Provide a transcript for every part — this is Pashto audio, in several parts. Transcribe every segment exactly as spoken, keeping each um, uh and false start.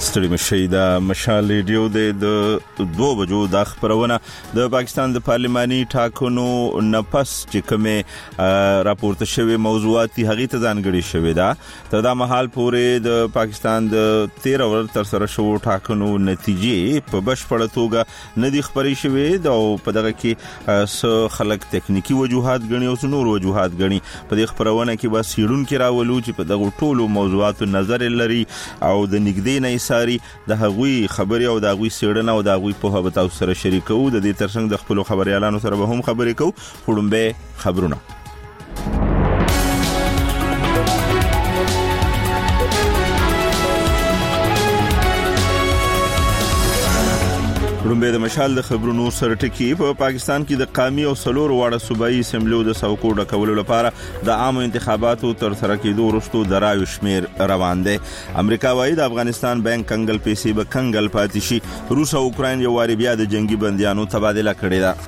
ستړي مشي د مشال ریډیو د دوه بجو د خبرونه د پاکستان د پارلماني ټاکنو نفس چې کومه راپورته شوی موضوعات هغه ته ځانګړي شوی دا تر دا مهال پورې د پاکستان د تیره ور تر سره شو ټاکنو نتیجې په بشپړه توګه ندي خبري شوی دا په دغه کې س خلک تکنیکی وجوهات غني او نور وجوهات غني په دې خبرونه کې بس یړون کې راولو چې په دغه ټولو موضوعات نظر لري او د نګدې نه ساري د هغوی خبري او د هغوی سیړنه او د هغوی په هغه تاسو سره شریکو د دې ترڅنګ د خپل خبريالانو سره به هم خبرې کوو خړمبه خبرونه رومبه د مشال د خبرونو سره ټکی په پاکستان کې د قومي او سلور واړه صوبایي اسمبلیو د سوکوډه کولو لپاره د عام انتخاباتو تر سره کېدو وروسته د رایو شمیر روان دي. امریکا وايي د افغانستان بانک کنګل پیسې به کنګل پاتې شي. روس او اوکرين یو واری بیا د جنگي بنديانو تبادله کړې ده.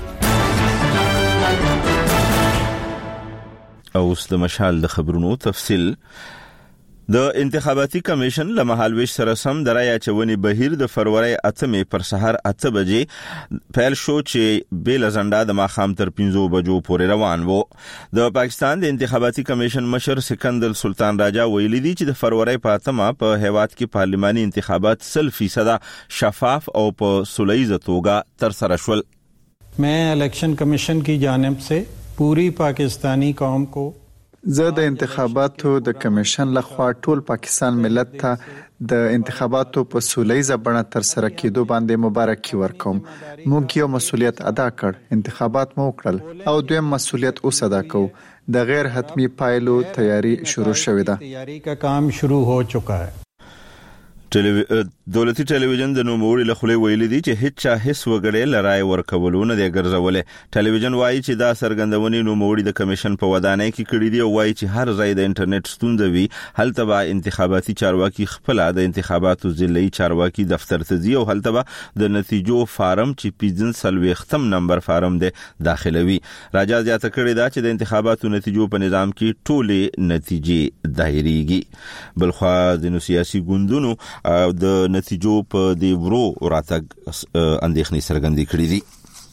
او اوس د مشال د خبرونو تفصیل. د انتخاباتي کمیشن له مهالويش سره سم د رای اچونې بهیر د فروری اتمې پر سحر اته بجې پیل شو چې بیل ازنده د ماخام تر پنځو بجو پورې روان وو. د پاکستان د انتخاباتي کمیشن مشر سکندر سلطان راجا ویلي دی چې د فروری په اتمه په هیواد کې پارلماني انتخابات سل فیصد شفاف او په سوله‌ایزه توګه تر سره شول. मैं election commission की जानिब से पूरी पाकिस्तानी कौम को زه د انتخاباتو د کمیشن لخوا ټول پاکستان ملت ته د انتخاباتو په سوله‌ایزه بڼه تر سره کېدو باندې مبارکي ورکوم. موږ یو مسؤلیت ادا کړ، انتخابات مو وکړل او دویم مسؤلیت اوس ادا کوو. د غیر حتمی پایلو تیاری شروع شوې ده. تیاری کا کام شروع هو چکا ہے. دولتي ټلویزیون د نوموړي له خلې ویلي دي چې هیڅ چا هیڅ وګړي لرای ورکولو نه دی ګرځولې. ټلویزیون وایي چې دا سرګندونې نوموړي د کمیشن په ودانۍ کې کړې دي او وایي چې هر ځای د انټرنیټ ستونزه وي هلته به انتخاباتي چارواکي خپل د انتخاباتو ضلعي چارواکي دفتر ته ځي او هلته به د نتیجو فارم چې پیځن سلويختم نمبر فارم دی داخلوي. راجا زیاته کړې ده چې د انتخاباتو نتیجو په نظام کې ټولې نتیجې دایریږي. بلخوا د سیاسي ګوندونو او د نتیجو په دی ورو راتګ اندېښنې څرګندې کړې دي.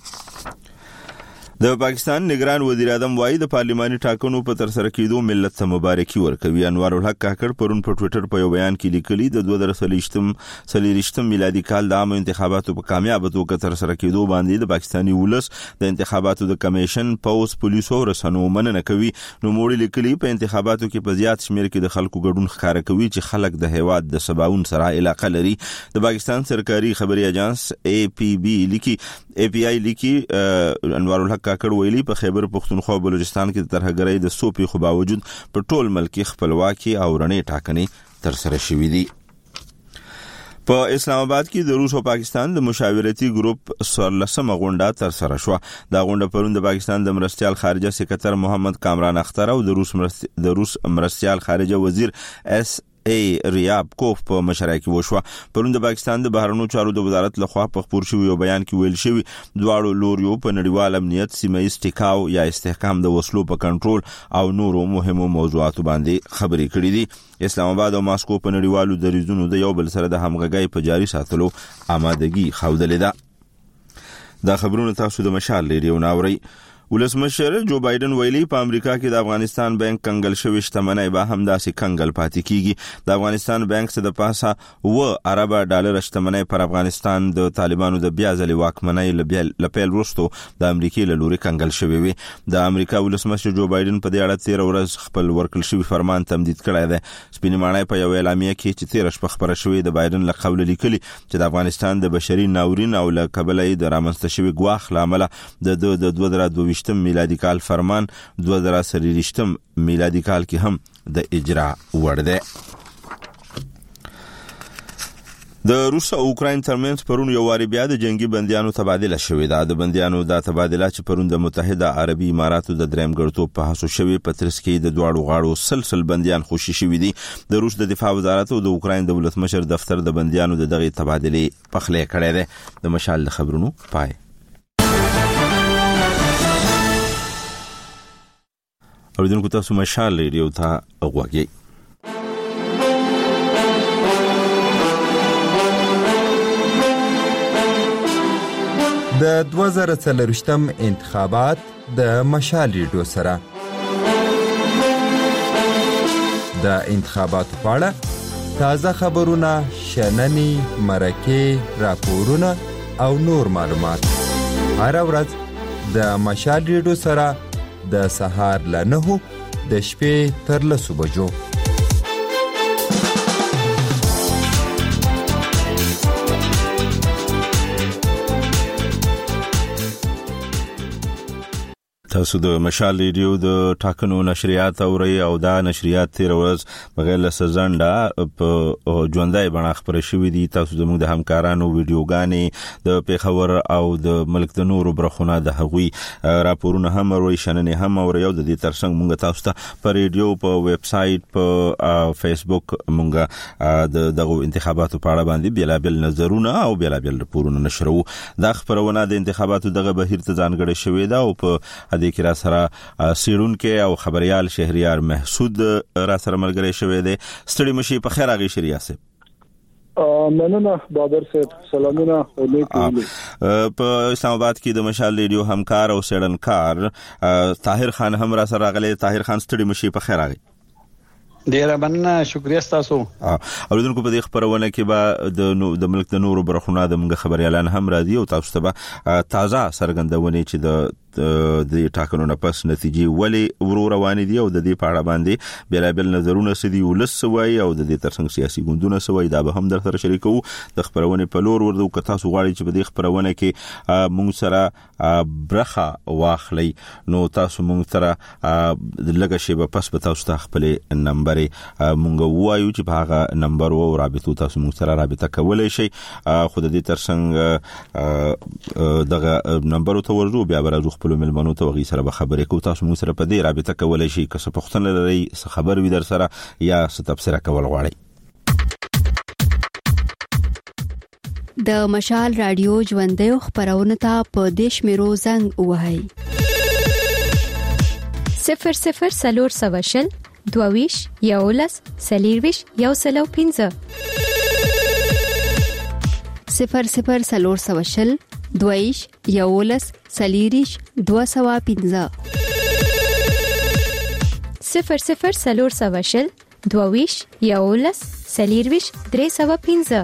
د پاکستان نگران وزیر اعظم وایي د پارلماني ټاکنو په تر سره کېدو ملت ته مبارکي ورکوي. انوار الحق کاکړ پرون په ټوئیټر په یو بیان کې لیکلي د دوه زره څلوېښتم میلادي کال د عام انتخاباتو په کامیاب توګه تر سره کېدو باندې د پاکستاني ولس د انتخاباتو د کمیشن پولیس پولیسو رسنو مننه کوي. نو موړي لیکلي په انتخاباتو کې په زیات شمیر کې د خلکو ګډون ښکارا کوي چې خلک د هیواد د سباون سره علاقه لري. د پاکستان سرکاري خبري اژانس اي پي بي لیکي اي پي اي لیکي انوار الحق کاکړ ویلي په خیبر پختونخوا او بلوچستان کې د ترهګرۍ د سوپې خو باوجود په ټول ملک خپلواکي او رڼې ټاکنې تر سره شوې دي. په اسلام آباد کې د روس او پاکستان د مشاورتي ګروپ څوارلسمه غونډه تر سره شو. دا غونډه پرون د پاکستان د مرستيال خارجه سکرټر محمد کامران اختر او د روس مرست... د روس مرستيال خارجه وزیر اس ای ریاب کوف په مشرۍ کې وشو. پرون د پاکستان د بهرنیو چارو د وزارت لخوا په خبر شوی یو بیان کې ویل شوی دواړو لوریو په نړیوال امنیت، سیمه ایز ټیکاو یا استحکام د وسلو په کنټرول او نورو مهمو موضوعاتو باندې خبرې کړې دي. اسلام آباد او ماسکو په نړیوالو دریځونو د یو بل سره د همغږۍ په جاري ساتلو آمادګي ښودلې ده. دا خبرونه تاسو د مشال ریډیو ناوري. ولسمشر جو بایدن ویلي په امریکا کې د افغانستان بانک کنګل شوی شتمنۍ به هم داسې کنګل پاتې کیږي. د افغانستان بانک څخه د پاسه و ارب ډالر شتمنۍ پر افغانستان د طالبانو د بیا ځلې واکمنۍ لپیل وروسته د امریکای له لوري کنګل شوی وي. د امریکا ولسمشر جو بایدن په دې اړه تیر ورځ خپل ورکړل شوی فرمان تمدید کړی دی. سپینې ماڼۍ په یو اعلامیه کې چې تیر شپه خبره شوې د بایدن له قول لیکلي چې د افغانستان د بشري ناورین او له قبلې د رامنځته شوی ګواښ لامل د د دوه زره دوه میلادي کال فرمان دوه زره څلوېښتم میلادي کال کې هم د اجرا وړ دی. د روس او اوکراین ترمنځ پرون یو واری بیا د جنگي بنديانو تبادله شوې ده. د بنديانو د تبادله چې پرون د متحده عربي اماراتو د دریم ګړتوب په هڅو شوی په ترڅ کې د دواړو غاړو سلسله بنديان خوشي شوي دي. د روس د دفاع وزارت او د اوکراین دولت مشر دفتر د بنديانو د دغه تبادله پخلې کړې ده. د مشال خبرونو پای. اوریدونکو تاسو مشال ریډیو ته وګورئ. د دوه زره څلرویشتم انتخابات د مشال ریډیو سره د انتخاباتو په اړه تازه خبرونه، شننې، مرکې، راپورونه او نور معلومات هر ورځ د مشال ریډیو سره د سهار له نهو د شپې تر لسو بجو. تاسو د مشال ریډیو د ټاکنو نشریات اورئ او دا نشریات تیر ورځ بغیر له سزنده په ژوندۍ بڼه خپاره شوې دي. تاسو زموږ د همکارانو ویډیوګانې د پیښور او د ملک د نورو برخونه د هغوی راپورونه هم اورئ، شننې هم اورئ او د دې ترڅنګ موږ تاسو ته په ریډیو، په ویب سایټ، په فیسبوک موږ د دغه انتخاباتو په اړه باندې بیلابل نظرونه او بیلابل راپورونه نشرو. دا خبرونه د انتخاباتو دغه بهیر ته ځانګړې شوې ده او په د کې را سره سیرونکو او خبريال شهريار محسود را سره ملګری شوی دی. ستړي مشي په خیر اغي شریعه سه. مننه بابر صاحب، سلامونه علیکم. په اسلام آباد کې د مشال ریډیو همکار او سړنکار طاهر خان هم را سره غلي. طاهر خان ستړي مشي په خیر اغي. ډیره مننه، شکریہ تاسو. اوریدونکو په دې خبرونه کې به د د ملک د نورو برخونه د موږ خبريالان هم راځي او تاسو ته تازه سرګندونه چې د د ټاکنو نه پس نتیجې ولې ورو روان دي او د دې په اړه باندې بیلابل نظرونه سدي ولس وای او د دې ترڅنګ سیاسي ګوندونه سوي دا به هم در سره شریکو. د خبرونه په لور ورده او که تاسو غواړئ چې په دې خبرونه کې موږ سره برخه واخلئ نو تاسو موږ سره لږه شی به پس به تاسو ته خپل نمبر موږ وایو چې په هغه نمبر او رابطه تاسو موږ سره رابطه کولای شئ. خو د دې ترڅنګ دغه نمبر ته ورځو بیا به راځو خپل ملمنو ته وغي سره به خبرې کوو. تاسو موږ سره په دې رابطه کولای شئ که څه پوښتنه لرئ، څه خبر وي در سره یا څه تبصره کول غواړئ. د مشال رادیو ژوندۍ خبرونه ته په دیش میرو زنګ وهاي صفر صفر سلور سواشل دوویش یولس سلیرویش یو سلو پینزه صفر صفر سلور سواشل دویش یولس سلیریش دو سوا پینزه صفر صفر سلور سواشل دوویش یولس سلیرویش درې سوا پینزه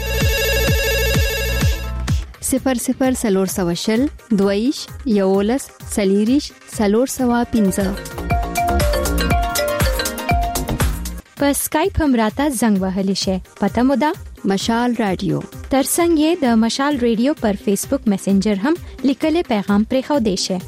صفر صفر سلور سواشل دویش یولس سلیریش سلور سوا پینزه. په سکایپ هم راته زنګ وهلی شي. پته مو ده مشال رادیو. ترڅنګ یې د مشال ریډیو پر فیسبوک میسنجر هم لیکلي پیغام پرې خو دی شي.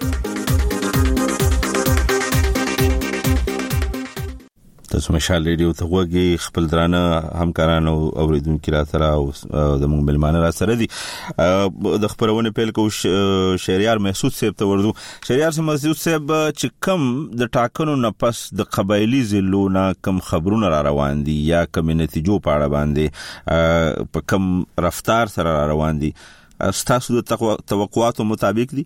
تاسو مشال ریډیو ته وګورئ، خپل درانه همکارانو اوریدونکو را سره او د موږ ملمانه را سره دي. د خبرونه پیل کو شهريار محسود صاحب ته ورځو. شهريار محسود صاحب چې کم د ټاکنو نه پس د قبایلی ضلعونو کم خبرونه را روان دي یا کم نتیجو په اړه باندې په کم رفتار سره را روان دي، تاسو د توقعاتو مطابق دي؟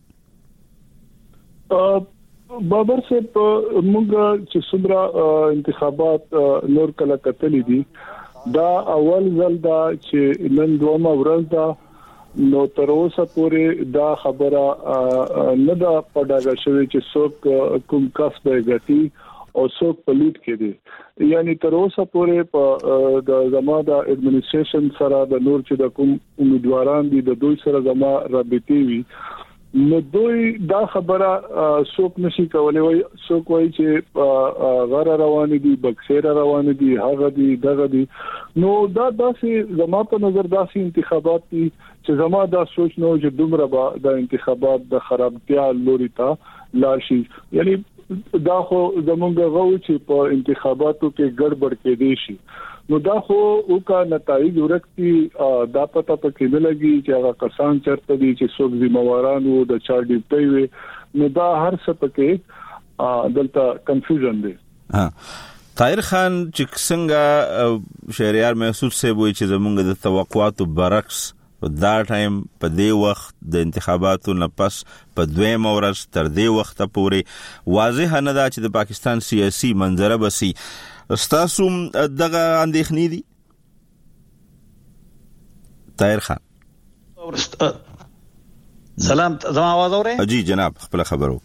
بابر صاحب موږ چې څومره انتخابات نور کله کتلې دي دا اول ځل دا چې نن دومره ورځ دا نو تر اوسه پورې دا خبره نه دا پډاګه شوی چې څوک کوم کس به ګټي او څوک پلیټ کړي. یعنی تر اوسه پورې په د زما د اډمنسټریشن سره د نور چې د کوم امیدواران دي د دوی سره زما رابطې وي نو دوی دا خبره څوک نشي کولای. وای څوک وای چې غره روان دي، بکسیر روان دي، هغه دي دغه دي. نو دا داسې زما په نظر داسې انتخابات دي چې زما دا سوچ نو چې دومره با د انتخابات د خرابتیا لوري ته لاړ شي. یعنی دا خو زمونږ غو چې په انتخاباتو کې ګډوډ کې دي شي نو دا خو او کا نتایج ورکتي دا پته پکې نه لګي چې هغه کسان چرته دي چې څوک ذمہواران وو د چا ډیپټي وي نو دا هر څه پکې دلته کنفیوژن دی. ها طاهر خان چې څنګه شهريار محسود صاحب وي چې زمونږ د توقعاتو برعکس دا ټایم په دې وخت د انتخاباتو نه پس په دویم ورځ تر دې وخت پورې واضح نه ده چې د پاکستان سیاسي منظره بسي. استاسو دغه اندېښنې دي طاهر خان؟ سلام زما आवाज اورئ؟ جی جناب خپل خبرو.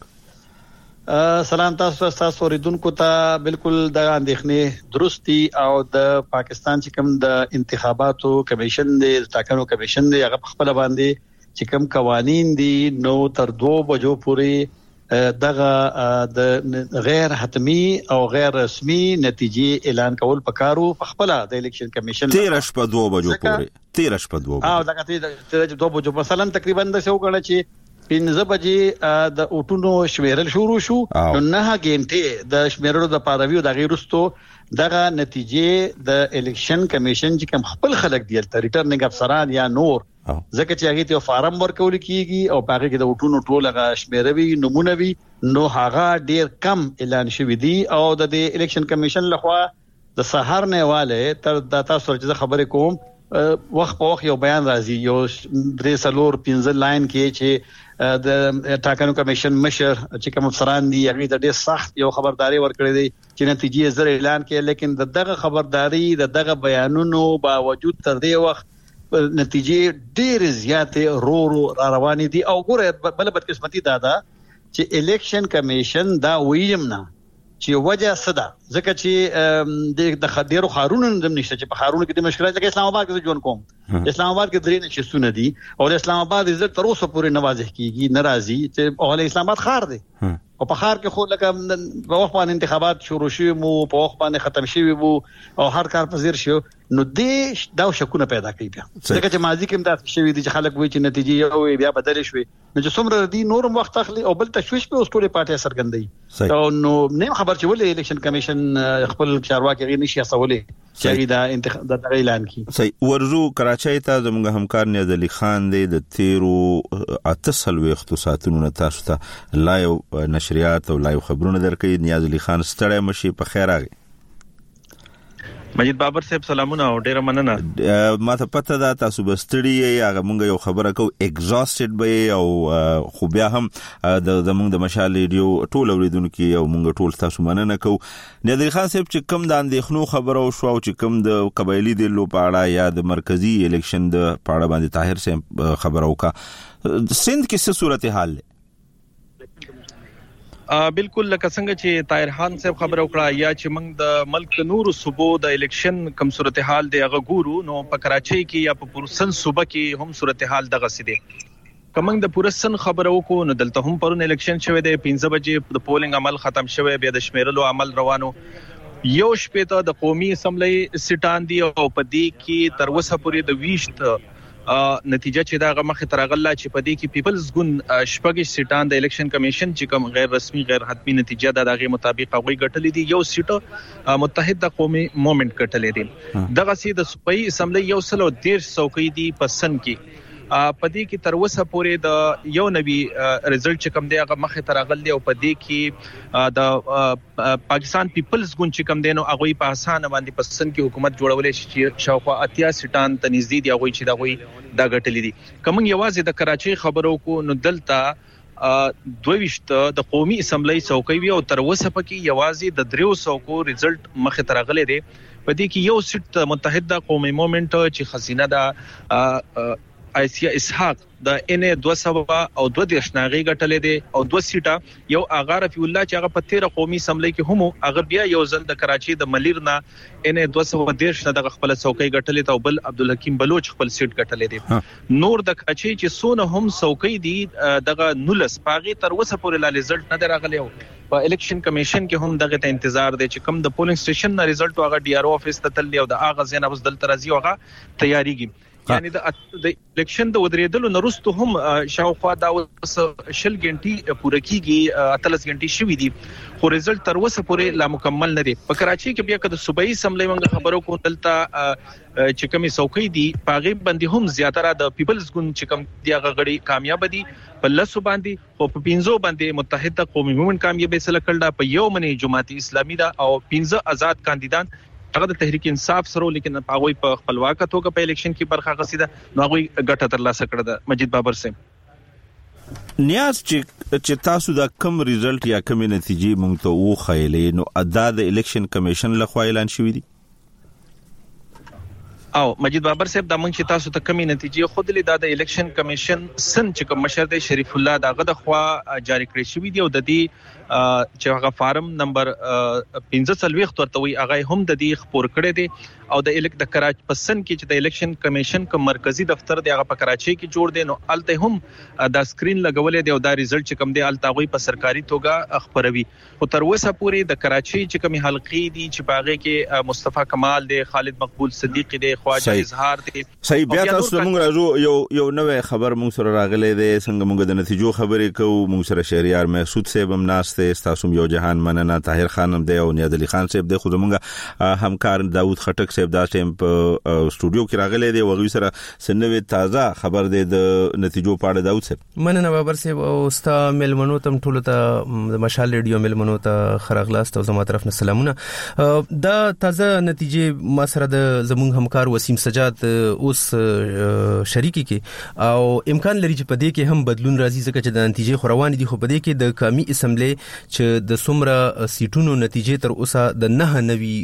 سلام تاسو تاسو اوریدونکو ته بالکل د اندېښنې درستی او د پاکستان چې کوم د انتخاباتو کمیشن دی ټاکنو کمیشن دی هغه خپل باندې چې کوم قوانين دي نو تر دوه بجو پورې دغه د غیر حتمی او غیر رسمي نتیجې اعلان کول پکارو په خپل د الیکشن کمیشن تیرش په دوه بجو پورې تیرش په دوه بجو او دغه تیر دوه بجو مثلا تقریبا د څو غړي چې پنځه بجې د اوټونو شمیرل شروع شو نو نه غنټه د شمیرلو د پارویو د غیرستو دغه نتیجې د الیکشن کمیشن چې کوم خپل خلک دی تر ریټرنینګ افسران یا نور ځکه چې هغه ته فارم ورکول کیږي او هغه کې د اوټونو ټوله شمیروي نمونه وي نو هغه ډیر کم اعلان شوی دی او د الیکشن کمیشن لخوا د سحر نه والے تر د تاسو سره خبرې کوم وخت په وخت یو بیان راځي یو درې سلور پنځه لاین کې چې د ټاکنو کمیشن مشر چې کوم افسران دي هغه د ډېر سخت یو خبرداري ورکړې دي چې نتیجې زر اعلان کړي لیکن دغه خبرداري دغه بیانونو باوجود تر دې وخت نتیجې ډېر زیاتې رو رو را روانې دي او ګوره بل بدقسمتي دا ده چې الیکشن کمیشن دا ویم نه چې وجه صدا ځکه چې د خدیرو خارونو نظم نشته چې په خارونو کې د مشکلات لکه اسلام آباد کې ژوند کوم اسلام آباد کې درې نشستونه دي او د اسلام آباد عزت تر اوسه پورې نوازه کیږي ناراضي چې اول اسلام آباد خار دی او په خار کې خو لکه په وخت باندې انتخابات شروع شوي مو په وخت باندې ختم شوي وو او هر کار پذیر شو نو دې دا شکونه پیدا کوي بیا ځکه چې ماضي کې دا شوي دي چې خلک وایي چې نتیجې یو بیا بدل شوي نو چې څومره دي نور وخت اخلي او بل تشويش په اوسټولې پارټي سرګندې او نو نه خبر چې ولې الیکشن کمیشن خپل چارواکي غیر نشي اسولې چې دا انتخاب د اعلان کی صحیح ورزو کراچۍ ته زموږ همکار نیاز علي خان دی د تیرو اتصل وختو ساتونو تاسو ته لایو نشریات او لایو خبرونه درکې نیاز علي خان ستړی مشي په خیر راغی مجید بابر صاحب سلامونه او ډیره مننه ما ته پته ده تاسو بستړی هغه مونږ یو خبره کو ایگزاستډ به او خو بیا هم د زمونږ د مشال ریډیو ټول اوریدونکو او مونږ ټول تاسو مننه کو نیاز علي خان صاحب چې کوم د اندېښنو خبره او شو او چې کوم د قبایلی د لو پاړه یا د مرکزی الیکشن د پاړه باندې طاهر صاحب خبره وکا سند کې څه صورتحال بالکل لکه څنګه چې طاهر خان صاحب خبر وکړه یا چې موږ د ملک نور صوبو د الیکشن کم صورتحال دی هغه ګورو نو په کراچۍ کې یا په پورسن صوبه کې هم صورتحال دغه سي کومنګ د پورسن خبرو کو نو دلته هم پرون الیکشن شوه د پنځه بجې د پولینګ عمل ختم شوه بیا د شمیرلو عمل روانو یو شپه ته د قومي اسمبلی سټان دی او په دې کې تر وسه پورې د ویشت نتیجه چې دا مخه ترغله چې په دې کې پیپلز ګون شپږ سټان د الیکشن کمیشن چې کوم غیر رسمي غیر حتمی نتیجه دا دغه مطابق هغه ګټلې دي یو سیټ متحده قومي موومېنټ ګټلې دي دغه سي د صوبایي اسمبلی یو سلو ډیر څوکۍ دي پسند کې پدې کې تر وسه پورې د یو نوي ریزلټ چې کوم دی هغه مخه ترغلې او پدې کې د پاکستان پیپلز ګوند چې کوم دی نو هغه په اسانه باندې پسند کې حکومت جوړولې شي شاوخوا اتیا سټان ته نږدې دی هغه چې دا غوي دا غټلې دي کوم یوازې د کراچۍ خبرو کو نو دلته دویشت د قومي اسمبلی څوکۍ وی او تر وسه پکې یوازې د دریو څوکو ریزلټ مخه ترغلې دی پدې کې یو سټ متحده قومي موومېنټ چې خزینه دا ایسیا اسحاق د ان دو سو او دو د شناغي غټلې دي او دو سیټه یو اغا رفیع الله چې هغه په تیر قومي اسمبلی کې هم هغه بیا یو ځل د کراچۍ د ملیرنا ان دو سو دیش د خپل څوکۍ غټلې ته بل عبدالحکیم بلوچ خپل سیټ غټلې دي نور د کراچۍ چې سونه هم څوکۍ دي دغه نولس پاغي تر وسه پورې لا ریزلټ نه درغلی په الیکشن کمیشن کې هم دغه ته انتظار دی چې کوم د پولینګ سټیشن نه ریزلټ واغه ډي ار او افیس ته تللی او د اغه زین اوس دل ترازی واغه تیاریږي یعنی د الیکشن د ودریدلو نرستو هم شاوخوا دا شل غنټي پوره کیږي اتلس غنټي شوې دي خو ریزلټ تر وسه پورې لا مکمل نه دي په کراچۍ کې بیا که د صوبایي اسمبلی موږ خبرو کو دلته چې کومي څوکۍ دي پاغي باندې هم زیاتره د پیپلز ګوند چې کوم دی هغه غړي کامیاب دي په لسو باندې او په پنځو باندې متحده قومي موومېنټ کامیاب سره کړل په یو منی جماعت اسلامي دا او پنځه آزاد کاندیدان هغه د تحریک انصاف سره لیکن هغه په خپلواکه توګه په الیکشن کې برخه غسیده نو هغه ګټه ترلاسه کړه د مجید بابر سیم نیاز چې چې تاسو دا کم ریزلټ یا کم نتیجې مونږ ته وخایلې نو ادا د الیکشن کمیشن لخوا اعلان شوې دي او مجید بابر صاحب د منځ تاسو ته کمی نتیجې خودلې د الیکشن کمیشن سن چې کوم مشر دی شریف الله دغه د خوا جاری کړی شوی دی او د دې چې هغه فارم نمبر پنځه څلوېښت ورته وي هغه هم د دې خبر کړی دی او د الک د کراچي پسن کې چې د الیکشن کمیشن کوم مرکزی دفتر دی هغه په کراچي کې جوړ دی نو الته هم د سکرین لګولې دی او دا ریزلټ چې کوم دی الته غوي په سرکاري توګه خبروي او تر اوسه پورې د کراچي چې کومي حلقې دي چې باغې کې مصطفی کمال دی خالد مقبول صدیق دی خواجه اظهار دی صحیح بیا تاسو موږ راځو یو یو نوې خبر موږ سره راغلې ده څنګه موږ د نتیجو خبرې کوو موږ سره شهریار محسود صاحب هم ناشته تاسو یو جهان مننه طاهر خانم دی او نیاد علي خان صاحب دی خو موږ همکار داوود خټک صاحب دا ټیم په سټوډیو کې راغلې دی وغوي سره سنوي تازه خبر دی د نتیجو په اړه داوود صاحب مننه بابر صاحب او ستا ملمنو تم ټول ته د مشال ریډیو ملمنو ته خراغلاست او زما طرف نه سلامونه دا تازه نتیجې ما سره د زموږ همکار وسیم سجاد اوس شریکی کې او امکان لري چې په دې کې هم بدلون راځي ځکه چې د نتیجې خوروان دي خو په دې کې د قومي اسمبلی چې د څومره سیټونو نتیجې تر اوسه د نه نوي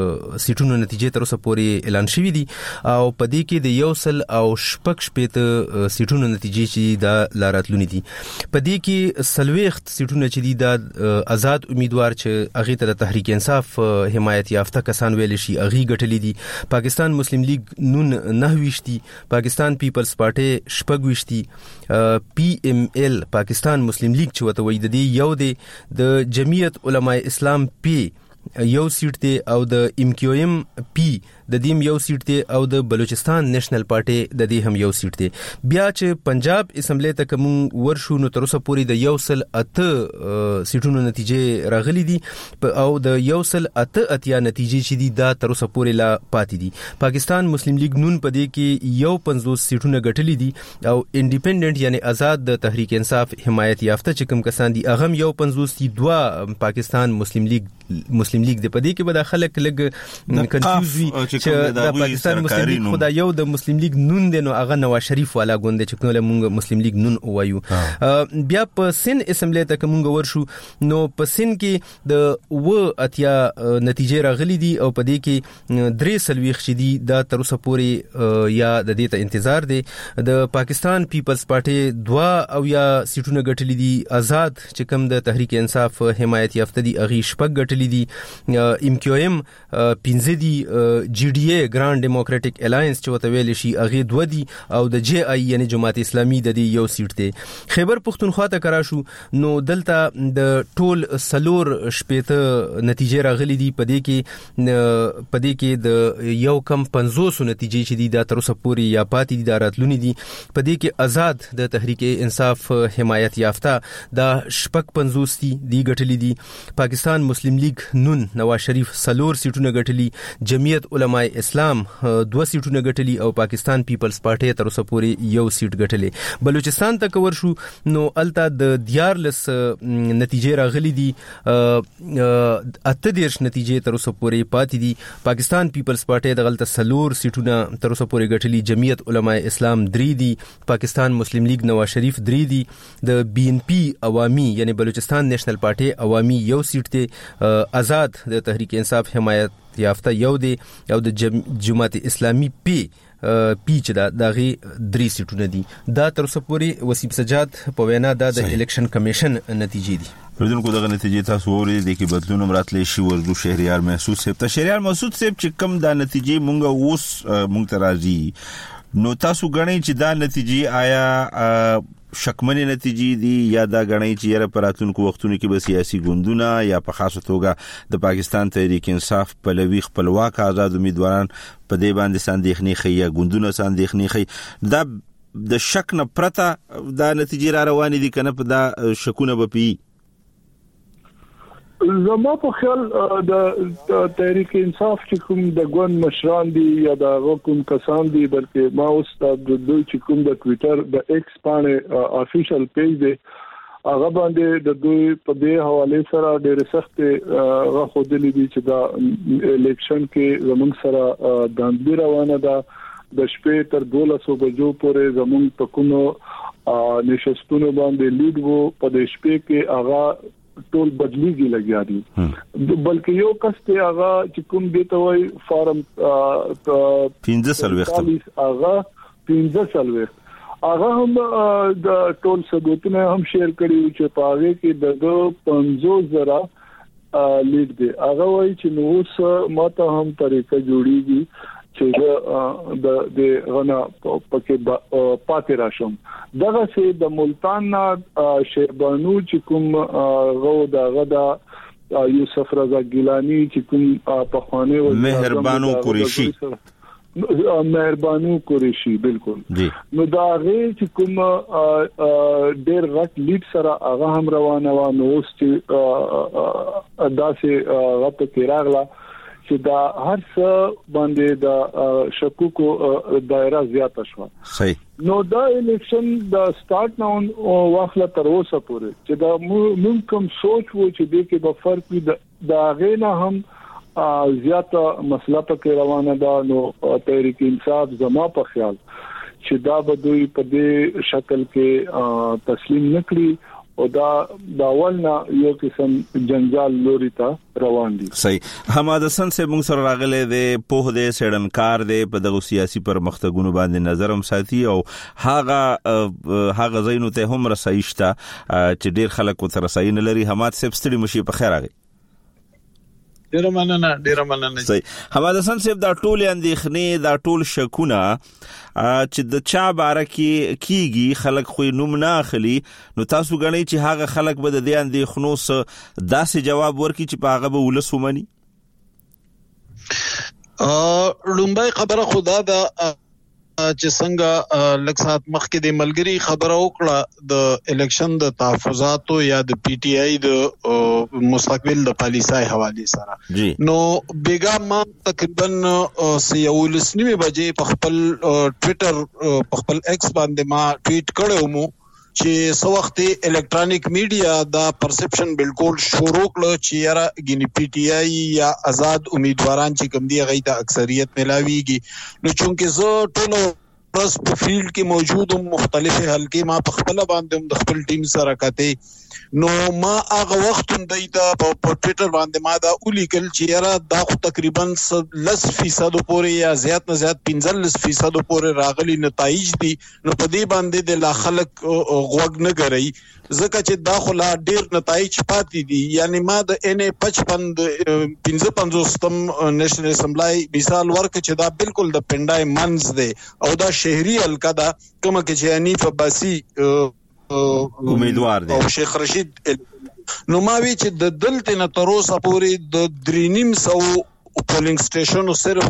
سیټونو نتیجې تر اوسه پورې اعلان شوې دي او په دې کې د یو سل او شپږ شپېته سیټونو نتیجې چې د لاراتلونی دي په دې کې سلويخت سیټونه چې دي د آزاد امیدوار چې اغه ته د تحریک انصاف حمایت یافته کسان ویل شي اغه غټلې دي پاکستان مسلم لیگ نون نه ویشتي پاکستان پیپلز پارټي شپږ ویشتي پی ام ال پاکستان مسلم لیگ چې وته وې د دې یو دی د جمعیت علماء اسلام پی یو سیټ دی او د ام کیو ام پی د دې یو سیټ دی او د بلوچستان نېشنل پارټي د دې هم یو سیټ دی بیا چې پنجاب اسمبلی ته کوم ورشو نو تر اوسه پورې د یو سل اته سیټونو نتیجې راغلي دي او د یو سل اته اتیا نتیجې چې دي دا تر اوسه پورې لا پاتې دي پاکستان مسلم لیگ نون په دې کې یو پنځوس سیټونه ګټلي دي او انډیپندنت یعنی آزاد د تحریک انصاف حمایت یافته چې کوم کسان دي هغه یو پنځوس دي دوا پاکستان مسلم لیگ مسلم لیگ د پدې کې به د خلک لګ کنفیوز وي چې د پاکستان مسلم لیگ خدای یو د مسلم لیگ نون دی نو هغه نواز شریف والا غوند چې کوله مونږ مسلم لیگ نون وایو بیا په سن اسمبلی ته کومګ ورشو نو په سن کې د و اتیا نتیجې راغلي دي او په دې کې درې سلويخ شدي دا تر اوسه پورې یا د دې ته انتظار دی د پاکستان پیپلز پارټي دوا او یا سیټونه ګټلې دي آزاد چې کوم د تحریک انصاف حمایت یافته دي اغي شپږ ګټلې دي ام کیو ام پنځه دي جی ډی اے ګرانډ ډیموکراټک الاینس چې وته ویل شي اغه دوه دي او د جی آی یعنی جماعت اسلامي د دې یو سیټ دی خیبر پختونخوا ته کرا شو نو دلته د ټول سلور شپېته نتیجې راغلي دي په دې کې په دې کې د یو کم پنځوس نتیجې چې دي د تر اوسه پورې یا پاتې دي د راتلونی دي په دې کې آزاد د تحریک انصاف حمایت یافته د شپږ پنځوس دي دی ګټلې دي پاکستان مسلم لیگ نون نواز شریف سلور سیټونه ګټلي جمعیت علماء اسلام دوه سیټونه ګټلي او پاکستان پیپلز پارټي تر اوسه پورې یو سیټ ګټلي بلوچستان ته کور شو نو الته د دیارلس نتیجې راغلي دي اته دیرش نتیجې تر اوسه پورې پاتې دي پاکستان پیپلز پارټي د غلطه سلور سیټونه تر اوسه پورې ګټلي جمعیت علماء اسلام درې دي پاکستان مسلم لیگ نواز شریف درې دي د بی ان پی عوامي یعنی بلوچستان نېشنل پارټي عوامي یو سیټ دی آزاد د تحریک انصاف حمایت یافته یو دی او د جماعت اسلامي پی پی چې دا دغه درې سیټونه دي دا تر اوسه پورې وسیم سجاد په وینا د الیکشن کمیشن نتیجې دي پردونکو دغه نتیجې تاسو ورې د کې بدلون مراتلې شي ورزو شهریار محسود صاحب ته شهریار محسود صاحب چې کوم دا نتیجې مونږ اوس مونږ ته راځي نو تاسو غنئ چې دا نتیجې آیا شکمنې نتیجې دي یا دا غنئ چې یره پراتونکو وختونو کې به سیاسي ګوندونه یا په خاصه توګه د پاکستان تحریک انصاف په لوي خپلواک آزاد امیدواران په دې باندې ساندېخني خي یا ګوندونه ساندېخني خي دا د شک نه پرته دا نتیجې را روانې دي کنه په دا شکونه به پی زما په خیال د تحریک انصاف چې کوم د ګوند مشران دي یا د حکومت کسان دي بلکې ما اوس د دوی چې کوم د ټوئیټر د ایکس باندې افیشل پیج دی هغه باندې د دوی په دې حواله سره ډېر سخت غوښتلې دي چې دا الیکشن کې زموږ سره داندې روانه ده د شپې تر دولسو بجو پورې زموږ په کومو نشستونو باندې لید وو په دې شپې کې هغه ټول بدلیږي لګیا دي بلکې یو کس ته هغه چې کوم دی ته وای فارم پنځه سلويختم هغه پنځه سلويخت هغه هم د ټول ثبوتونه هم شیر کړي چې پاغه کې د پنځه زره لیډ دی هغه وای چې نو اوس ماته هم طریقه جوړیږي چې د د غنا پکې پاتې راشم دغه سي د ملتان شیبانو چې کوم غو د غدا یوسف رضا ګیلانی چې کوم په خوانه و مهربانو قریشی مهربانو قریشی بالکل نو دا غي چې کوم ډېر غټ لیډ سره هغه هم روانه و نو اوس چې داسې غټ کې راغله چې دا هر څه باندې د شکوکو دایره زیاته شو صحیح نو دا الیکشن د سٹارټ نو واخله تر اوسه پورې چې دا موږ کوم سوچ وو چې د کې به فرق وي دا غینا هم زیاته مسله په روانه ده نو تحریک انصاف زما په خیال چې دا به دوی په دې شکل کې تسلیم نکړي او دا داولنا یو قسم جنجال لوري ته روان دي صحیح حماد حسن سے موږ سره راغله د په دې سړنکار د په دغه سیاسي پرمختګونو باندې نظر هم ساتي او هاغه هاغه زینو ته هم رسایشته چې ډیر خلک وتر رساین لري حماد صاحب ستړي مشي په خیر راغی ډیر مننه ډیر مننه صحیح حماد حسن صاحب دا ټول اندېخنې دا ټول شکونه چې د چا باره کې کیږي خلک خو نوم نه اخلي نو تاسو غنئ چې هغه خلک به د دې اندېخنو سره داسې جواب ورکړي چې په هغه به ولسومني ا لومبای خبره خدا دا چې څنګه لږ سات مخکې د ملګری خبره وکړه د الیکشن د تحفظاتو یا د پی ټی آی د مستقبل د پالیسۍ حواله سره نو بیګا ما تقریبا سیول سنیمه بجې په خپل ټوئیټر په خپل ایکس باندې ما ټویټ کړو مو چې سو وخت الکترونیک میډیا دا پرسپشن بالکل شروع کړ چې یاره ګینی پی ټی آی یا آزاد امیدواران چې کوم دی غي ته اکثریت ملاويږي نو چونکه زه ټول پرس په فیلډ کې موجود مختلفه حلقې ما په خپل باندې د خپل ټیم سره کته نو ما هغه وخت هم دایته په ټوئیټر باندې ما دا ولیکل چې یاره دا خو تقریبا لس فیصد پورې یا زیات نه زیات پنځلس فیصد پورې راغلي نتایج دي نو په دې باندې د لا خلک غوږ نه غړي ځکه چې دا خو لا ډیر نتایج پاتې دي یعنی ما د ان پچپن پنځه پنځوستم نېشنل اسمبلی مثال ورک چې دا بالکل د پندای منز دی او دا شهري حلقه دا کومه کې چې حنیف عباسی امیدوار دی او شیخ رشید نو ما وی چې د دلته نه تر اوسه پورې د درینیم سو پولینګ سټیشن صرف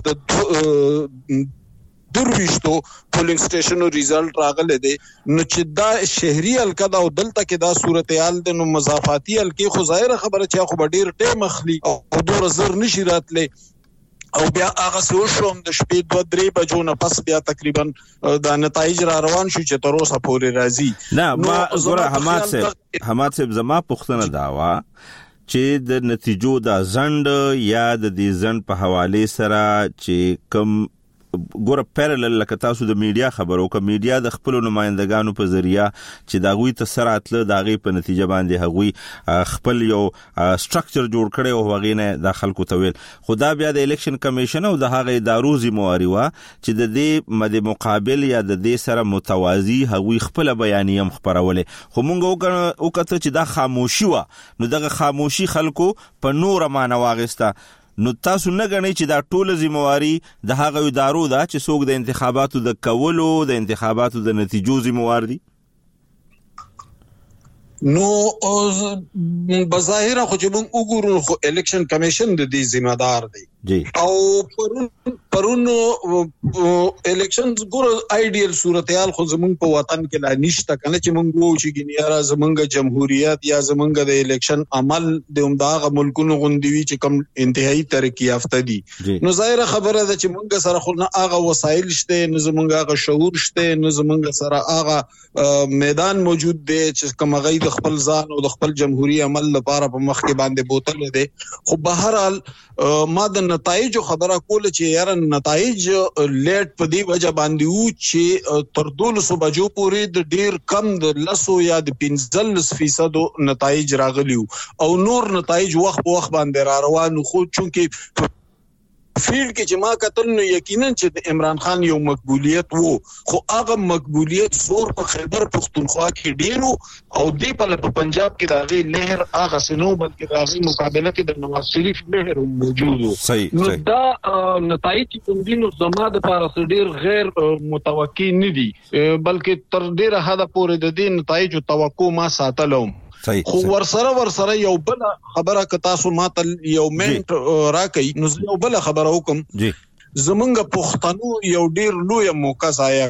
د درويشتو پولینګ سټیشنو ریزلټ راغله دي نو چې دا شهري حلقه دا او دلته کې دا صورتحال د نو مضافاتي حلقه خو ظاهر خبره چې خو ډیر ټیم اخلي او دور زر نشي راتله او بیا هغه سو شوم د شپې دوه درې بجو نه پس بیا تقریبا د نتایج را روان شو چې تر اوسه پورې راځي نه ما زوره حماد صاحب حماد صاحب زما پښتنه داوا چې د نتیجو د زند یا د دې زند په حواله سره چې کم ګوره پیرلل لکه تاسو د میډیا خبرو که میډیا د خپل نمائندګانو په ذریعہ چې دا غوي تسراتله دا غي په نتیجه باندې هغوی خپل یو سټرکچر جوړ کړي او هغه نه د خلکو تویل خدا بیا د الیکشن کمیشن او د هغه ادارو ذمہواری وا چې د دې مد مقابل یا د دې سره متوازی هغوی خپل بیانیم خبرولې خو مونږ وکړه چې دا خاموشي وا نو دغه خاموشي خلکو په نور معنی واغسته نو تاسو نه غنئ چې دا ټول ذمہواری د هغه ادارو دا چې څوک د انتخاباتو د کولو د انتخاباتو د نتیجو ذمہوار دي نو بظاهر خو چې موږ وګورو خو الیکشن کمیشن د دې ذمہ دار دی جی او پرون پرون الیکشن ګور ایډیل صورتحال خو زمونږ په وطن کې لا نشته کنه چې موږ وو چې ګنیاره زمونږ جمهوریت یا زمونږ د الیکشن عمل د عمداغه ملکونو غوندوي چې کم انتهایی ترقی یافته دي نو ظاهر خبره ده چې موږ سره خو نه هغه وسایل شته نه زمونږ هغه شعور شته نه زمونږ سره هغه میدان موجود دی چې کوم غي د خپل ځان او د خپل جمهوریت عمل لپاره په مخ کې باندې بوتل دي خو بهر حال ما د نتایج خبره کوله چې یاره نتایج لیټ په دی وجه باندې وو چې تر دولسو بجو پورې د ډیر کم د لسو یا د پنځلس فیصد نتایج راغلیو او نور نتایج وخت په وخت باندې را روان خو چونکه فیلډ کې چې ما کتل نو یقینا چې د عمران خان یو مقبولیت وو خو هغه مقبولیت زور په خیبر پختونخوا کې ډیرو او دی په پنجاب کې د هغې لهر هغه سنو بلکې د هغې مقابله کې د نواز شریف لهر موجود وو نو دا نتایج چې کوم دي نو زما دپاره ډیر غیر متوقع نه دي بلکې تر ډیره حده پورې د دې نتایجو توقع ما ساتلم خو ورسره ورسره یو بل خبره ک تاسو ماته یو منټ راکې نو یو بل خبره وکم زمونږ پښتنو یو ډیر لوی موقع ضایع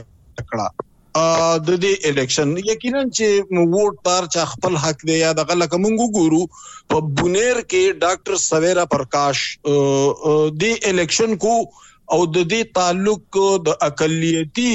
کړه د دې الیکشن یقینا چې ووټ تار چا خپل حق دی یا د غلک مونږ ګورو په بونیر کې ډاکټر سویرا پرکاش د الیکشن کو او د دې تعلق د اقلیتی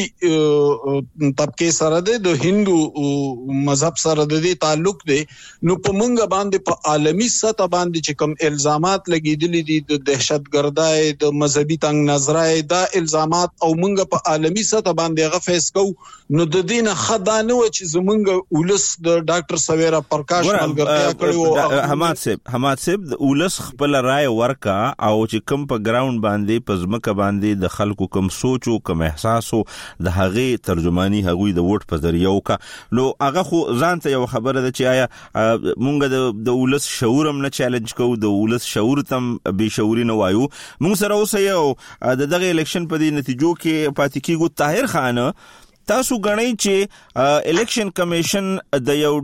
طبقه سره د هندو مذهب سره د دې تعلق دی نو په منګه باندې په عالمی سطح باندې چې کوم الزامات لګیدلي دي د دهشتګردۍ د مذهبي تنگ نظرۍ دا الزامات او منګه په عالمی سطح باندې هغه فیس کو نو د دې نه خدانه و چې زمونږ ولس د ډاکټر سویرا پرکاش ملګرتیا کړو حماد صاحب حماد صاحب د ولس خپل رائے ورکا او چې کوم په ګراوند باندې په ځمکه باندې د خلکو کوم سوچو کوم احساسو د هغې ترجمانی هغوی د ووټ په ذریعه وکا نو هغه خو ځان ته یو خبره ده چې آیا مونږ د ولس شعور هم نه چیلنج کوو د ولس شعور تم بې شعوري نه وایو مونږ سره اوس یو د دغه الیکشن په دې نتیجو کې پاتې کیږو طاهر خان تاسو غنئ چې الیکشن کمیشن د یو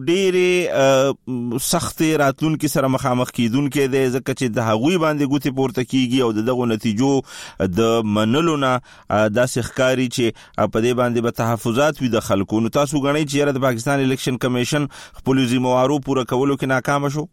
ډېرې سخت راتلونکو سره مخامخ کیدونکو دی ځکه چې د هغوی باندې ګوتې پورته کیږي او دغه نتیجو د منلو نه داسې ښکاري چې په دې باندې به تحفظات وي د خلکو نو تاسو غنئ چې د پاکستان الیکشن کمیشن خپل ذمہوارو پوره کولو کې ناکام شو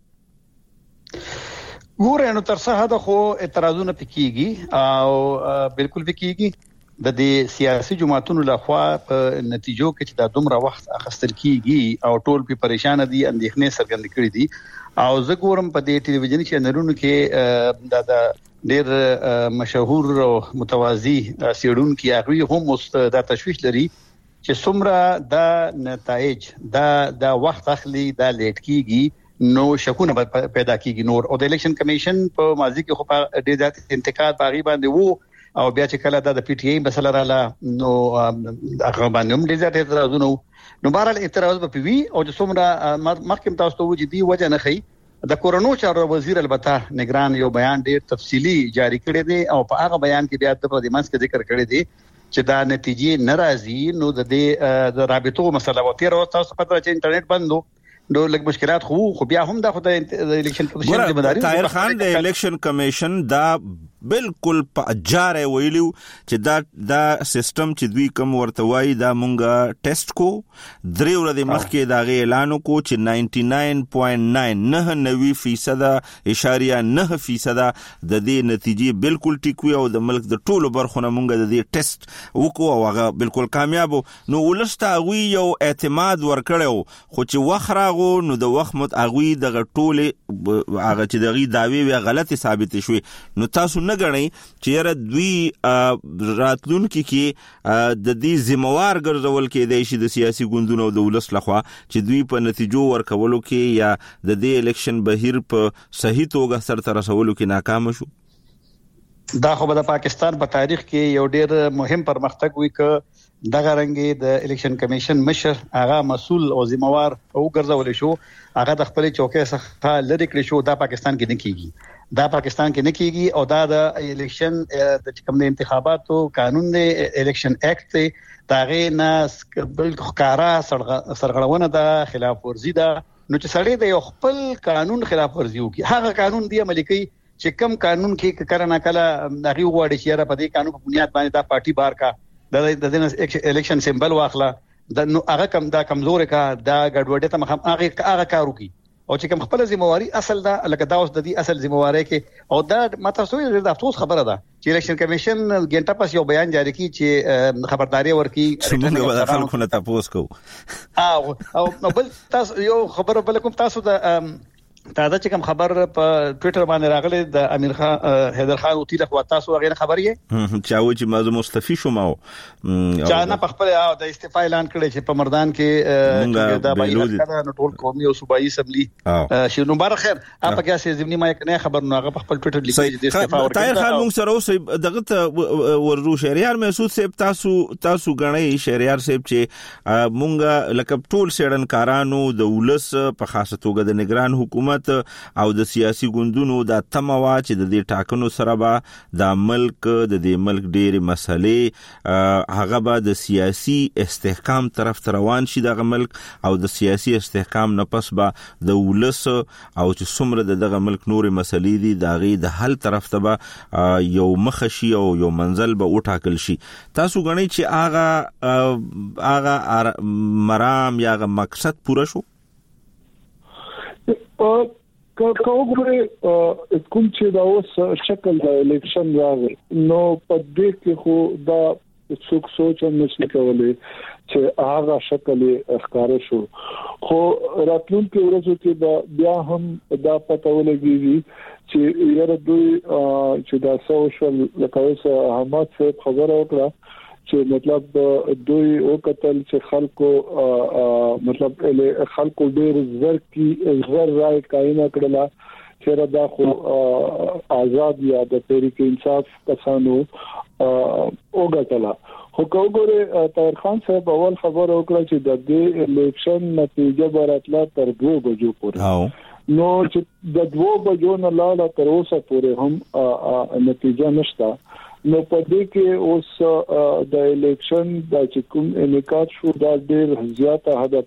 ګوره نو تر څه حد خو اعتراضونه پکېږي او بالکل پکېږي د دې سیاسي جماعتونو لخوا په نتیجو کې چې د دومره وخت اخستل کیږي او ټول په پریشان دي اندېښنې څرګند کړې دي او زه ګورم په دې ټلویزیوني چینلونو کې د ډېر مشهور او متوازی سیډونکو هغه هم د تشویش لري چې څومره د نتایج دا د وخت اخلي د لیټ کیږي نو شکونه پیدا کیږي نور او د الیکشن کمیشن په ماضي کې خو په ډېر ځات انتقاد باغی باندې وو او بیا چې کله د پی ټی آی مسله رااله نو هغه باندې هم ډېر ځات اعتراضونه نو بهرحال اعتراض به وي او چې څومره مخکې تاسو ته وځي دی وجه نه خي د کورونو چارو وزیر البته نگران یو بیان ډېر تفصیلی جاری کړی دی او په هغه بیان کې بیا د پردیمانس کې ذکر کړی دی چې دا نتیجې ناراضي نو د دې د رابطو مسله و تیر او تاسو پته چې انټرنیټ بندو نو لږ مشکلات خو خو بیا هم د خدای د الیکشن کمیشن ذمہ داری طاهر خان د الیکشن کمیشن دا بالکل په اجاره ویلو چې دا دا سیستم چې دوی کوم ورته وایي دا مونږه ټیسټ کو درې ورځې مخکې دا غي اعلان کو چې نننه داشمه نه فیصد اشاریه نه فیصد د دې نتیجې بالکل ټیک وي او د ملک د ټولو برخو نه مونږه د دې ټیسټ وکړو او هغه بالکل کامیاب نو ولسته غوي یو اعتماد ورکړو خو چې وخره نو د وخت مت اغوي د ټوله هغه چې دغه داوی وی غلطي ثابت شوي نو تاسو نه غنئ چې را دوی راتلونکي کې د دې ذمہوار ګرځول کې د شي د سیاسي ګوندونو د ولس لخوا چې دوی په نتیجو ورکولو کې یا د دې الیکشن بهیر په صحیح توګه سره رسولو کې ناکام شو دا خو د پاکستان په تاریخ کې یو ډېر مهم پرمختګ وی ک دغه رنګي د الیکشن کمیشن مشر هغه مسول او ذمہوار او ګرځول شو هغه د خپل چوکۍ څخه لری کړی شو دا پاکستان کې نه کیږي دا پاکستان کې نه کیږي او دا د الیکشن د کوم د انتخاباتو قانون دی الیکشن اکټ دی داغه نه بل ښکارا سرغړونه د خلاف ورزي ده نو چې سړی د یو خپل قانون خلاف ورزي وکي هغه قانون دی ملکی چې کوم قانون کې کړه نه کله هغه وړي چې را په دې قانون په بنیاد باندې دا پارټي بار کا د د الیکشن سمبل واخلا د نو هغه کم دا کمزور کا دا ګډوډه ته مخه هغه هغه کارو کی او چې کوم خپل ذمہواری اصل دا لکه دا اوس د دې اصل ذمہواری کې او دا ماته سوې د افسوس خبره ده چې الیکشن کمیشن ګنټه پس یو بیان جاری کی چې خبرداري ورکي څنګه به خلکو نه تاسو کو او او بل تاسو یو خبره بل کوم تاسو د تازه چې کوم خبر په ټوئیټر باندې راغلی د امیر خان حیدر خان اوتی له تاسو هغه خبر یې چاوي چې مازه مستفی شوم او چا نه په خپل د استعفا اعلان کړی چې په مردان کې د بایلود د ټول قومي او صوبایي اسمبلی شنو بار خیر اپ کې اسې زمینی ما کنه خبر نو هغه په خپل ټوئیټر لیکلی چې د استعفا ورکړه طاهر خان موږ سره اوس دغه ورو شهريار محسوس سیب تاسو تاسو غنۍ شهريار سیب چې مونږ لکه ټول سړنکارانو د ولس په خاصه توګه د نگران حکومت او د سیاسي ګوندونو د تموا چې د دې ټاکنو سره به د ملک د دې ملک ډېری مسلې هغه به د سیاسي استحکام طرف روان شي د ملک او د سیاسي استحکام نه پس به د ولس او چې څومره دغه ملک نور مسلې دي د غي د حل طرف ته به یو مخشي او یو منزل به وټاکل شي تاسو غنئ چې هغه هغه مرام یا مقصد پوره شو که وګورئ کوم چې دا اوس شکل د الیکشن راغی نو په دې کې خو دا څوک سوچ هم نشي کولای چې هغه شکل ښکار شو خو راتلونکي ورځو کې بیا هم دا پته ولګي چې یاره دوی چې دا سوشل لکه اوس احمد صاحب خبره وکړه چې مطلب دوی او قتل چې خلکو مطلب خلکو ډېر زر کی زر راي کاینه کړلا چې دا خو آزاد یا د تحریک انصاف کسانو او قتل خو وګوره طاهر خان صاحب اول خبر وکړه چې د دې الیکشن نتیجه براتله تر دوه بجو پورې نو چې د دوه بجو نه لاړه تر اوسه پورې هم نتیجه نشته نو په دې کې اوس د الیکشن د چې کوم انعقاد شو دا ډېر زیاته حد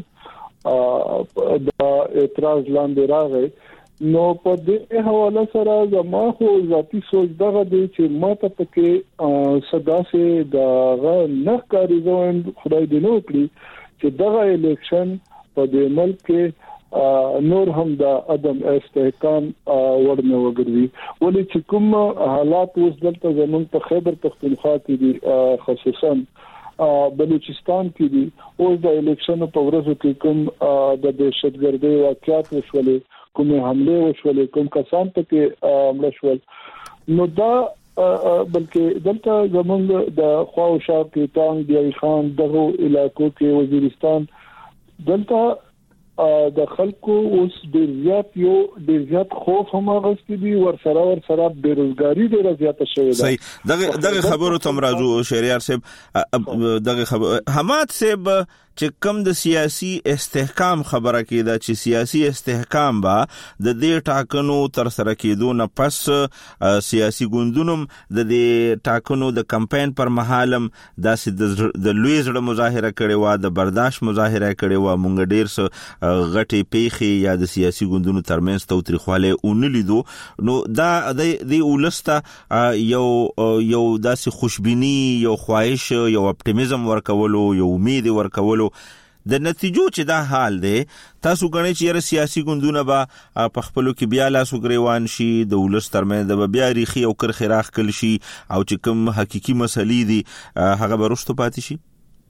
پورې د اعتراض لاندې راغی نو په دې حواله سره زما خو ذاتی سوچ دغه دی چې ماته پکې صدا سي دغه نه کاری زوم خدای دې نو کړی چې دغه الیکشن په دې ملک کې نور هم د عدم استحکام ورنه وګرځي ولې چې کوم حالات اوس دلته زمونږ په خیبر پختونخوا کې دي خصوصا بلوچستان کې دي اوس د الیکشن په ورځو کې کوم د دهشتګردي واقعیت وشولې کوم حمله وشولې کوم کسان ته مړ شول نو دا بلکې دلته زمونږ د خواو شاه کې تانګ دی خان دغه علاقو کې وزیرستان دلته د خلکو اوس ډیر زیات یو ډیر زیات خوف هم غوښتي دي ورسره ورسره بیروزګاری ډیره زیاته شوې ده صحیح دغه دغه خبرو تم راځو شهريار صاحب دغه خبر حماد صاحب چې کوم د سیاسي استحکام خبره کیده چې سیاسي استحکام با د دې ټاکنو تر سره کېدو نه پس سیاسي ګوندونو د دې ټاکنو د کمپاین پر مهالم داسې د لوی زړه مظاهره کړي وا د برداشت مظاهره کړي وا مونږ ډیر څه غټي پیخي یا د سیاسي ګوندونو ترمنځ توتریخواله اونلیدو نو دا د ولسته یو یو داسې خوشبینی یو خواهش یو اپټیمیزم ورکولو یو امید ورکولو د نتیجو چې دا حال دی تاسو غنئ چې یره سیاسي ګوندونه به په خپلو کې بیا لاسو ګریوان شي د ولس ترمنځ د بیا ریخي او کرخي راخکل شي او چې کوم حقيقي مسلې دي هغه به رښتو پاتې شي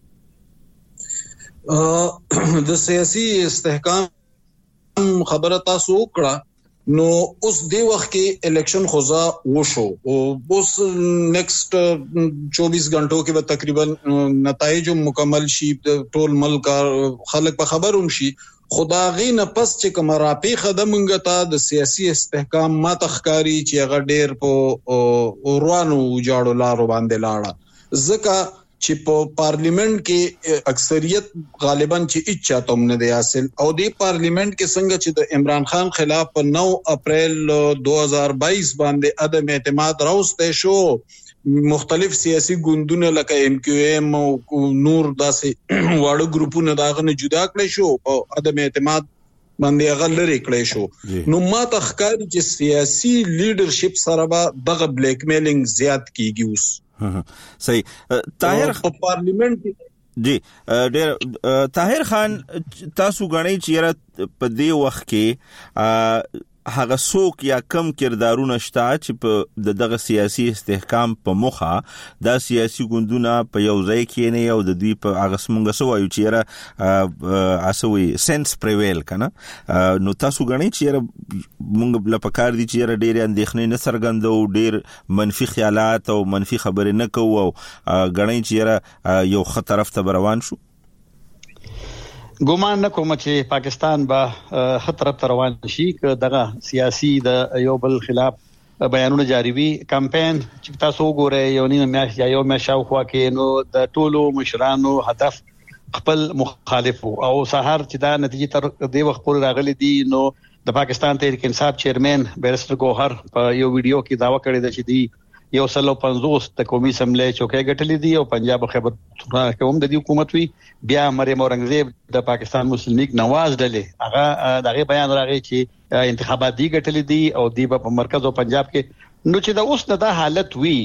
د سیاسي استحکام خبره تاسو وکړه نو اوس دی وخت کې الیکشن خوځا وشو او اوس نیکسٹ چوبیس غنټو کې به تقریبا نتایج مکمل شي ټول ملک خلک په خبروم شي خداغي نه پس چې کوم راپی خدمنګ ته د سیاسي استحکام ما تخکاری چې هغه ډیر په روانو جاړو لارو باندې لاړه ځکه چې په پارلیمنت کې اکثریت غالبا چې اچا تم نه دی حاصل او دی پارلیمنت کې څنګه چې د عمران خان خلاف په نو اپریل دو هزار بائیس باندې عدم اعتماد راوسته شو مختلف سیاسي ګوندونه لکه ایم کیو ایم او نور داسې واړه ګروپونه داغه نه جدا کړي شو او عدم اعتماد باندې هغه لري کړی شو نو ما تخکار چې سیاسي لیډرشپ سره به دغه بلیک میلینګ زیات کیږي اوس صحیح طاهر په پارلیمنت جی ډېر طاهر خان تاسو غنئ چې په دې وخت کې هغه څوک یا کم کردارونه شته چې په دغه سیاسي استحکام په مخه دا سیاسي ګوندونه په یو ځای کې نه یو د دوی په هغه سمونګه سو وایو چې را اسوي سنس پریویل کنه نو تاسو غنئ چې را مونږ په کار دي چې را ډېر اندېښنې نه څرګندو ډېر منفي خیالات او منفي خبرې نه کوو او غنئ چې را یو خطر طرف ته روان شو. ګومان نه کوم چې پاکستان به خطر ته روان شي که دغه سیاسي د یو بل خلاف بیانونه جاری وي. کمپاین چې تاسو وګورئ یو نیمه میاشت یا یو میاشت شاوخوا کې نو د ټولو مشرانو هدف خپل مخالف او سحر چې دا نتیجه تر دې وخت پورې راغلي دي. نو د پاکستان تحریک انصاف چیرمن بیرسټر ګوهر په یو ویډیو کې داوا کړی دی چې دی یو سلو پنځوس د قومي اسمبلی چوکۍ ګټلې دي او پنجاب او خیبر پختونخوا کې هم د دې حکومت وی. بیا مریم اورنګزیب د پاکستان مسلم لیگ نواز ډلې هغه دغه بیان راغی چې انتخابات دی ګټلې دي او دی په مرکز او پنجاب کې نو چې دا اوس د حالت وی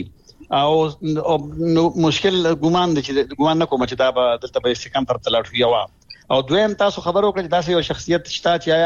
او نو مشکل ګومان دي چې ګومان نه کوم چې دا به دلته به استحکام پر تلاړ شي. یو او دویم تاسو خبرو کړئ دا یو شخصیت شته چې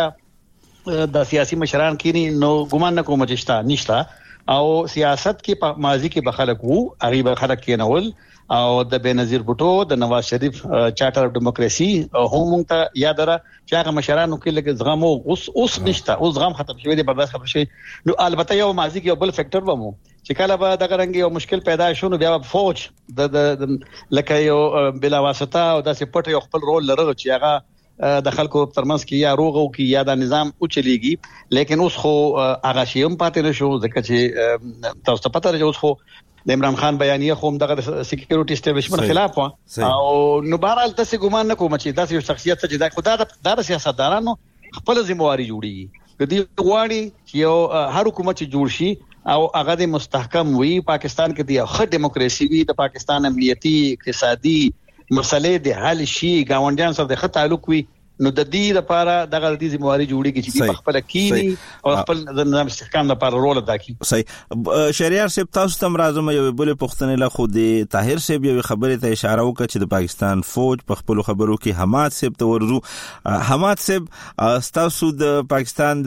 آیا د سیاسي مشران کې نو ګومان نه کوم چې شته نشته او سیاست کې په ماضي کې بخلک وو هغه به خلک کې نول او د بنظیر بوټو د نواز شریف چارټر اف ډیموکراسي هم ته یاد را چې هغه مشرانو کې لګ زغم اوس اوس نشته اوس زغم ختم شوی دی برداشت ختم شوی. نو البته یو ماضي کې یو بل فیکٹر ومو چې کله به دغه رنګ یو مشکل پیدا شونه بیا فوج د لکه یو بلا واسطه او داسې پټ یو خپل رول لرغه چې هغه د خلکو ترمنځ کې یا روغ او کې یا د نظام او چلیږي. لیکن اوس خو هغه شی هم پاتې نشو ځکه چې تاسو ته پته راځي اوس خو د عمران خان بیانیه خو دغه سکیورټي اسټابلیشمنت خلاف و او نو بهرحال تاسو ګومان نه کوم چې داسې یو شخصیت چې دا خدای د سیاستدانانو خپل ذمہواری جوړي کدي غواړي چې یو هر حکومت چې جوړ شي او هغه د مستحکم وي پاکستان کې د خد دیموکراسي وي د پاکستان امنیتي اقتصادي مسلې د حل شي گاونډیان سره د خط تعلق وي نو د دې لپاره دغه د ذمہواری جوړیږي چې په خپل کې او خپل د نظام استحکام لپاره رول ادا کوي. صحیح. شریار صاحب تاسو تم راځم یو بل پښتنه له خو د طاهر صاحب یو خبره ته اشاره وکړه چې د پاکستان فوج په خپل خبرو کې حماد صاحب ته ورزو. حماد صاحب تاسو د پاکستان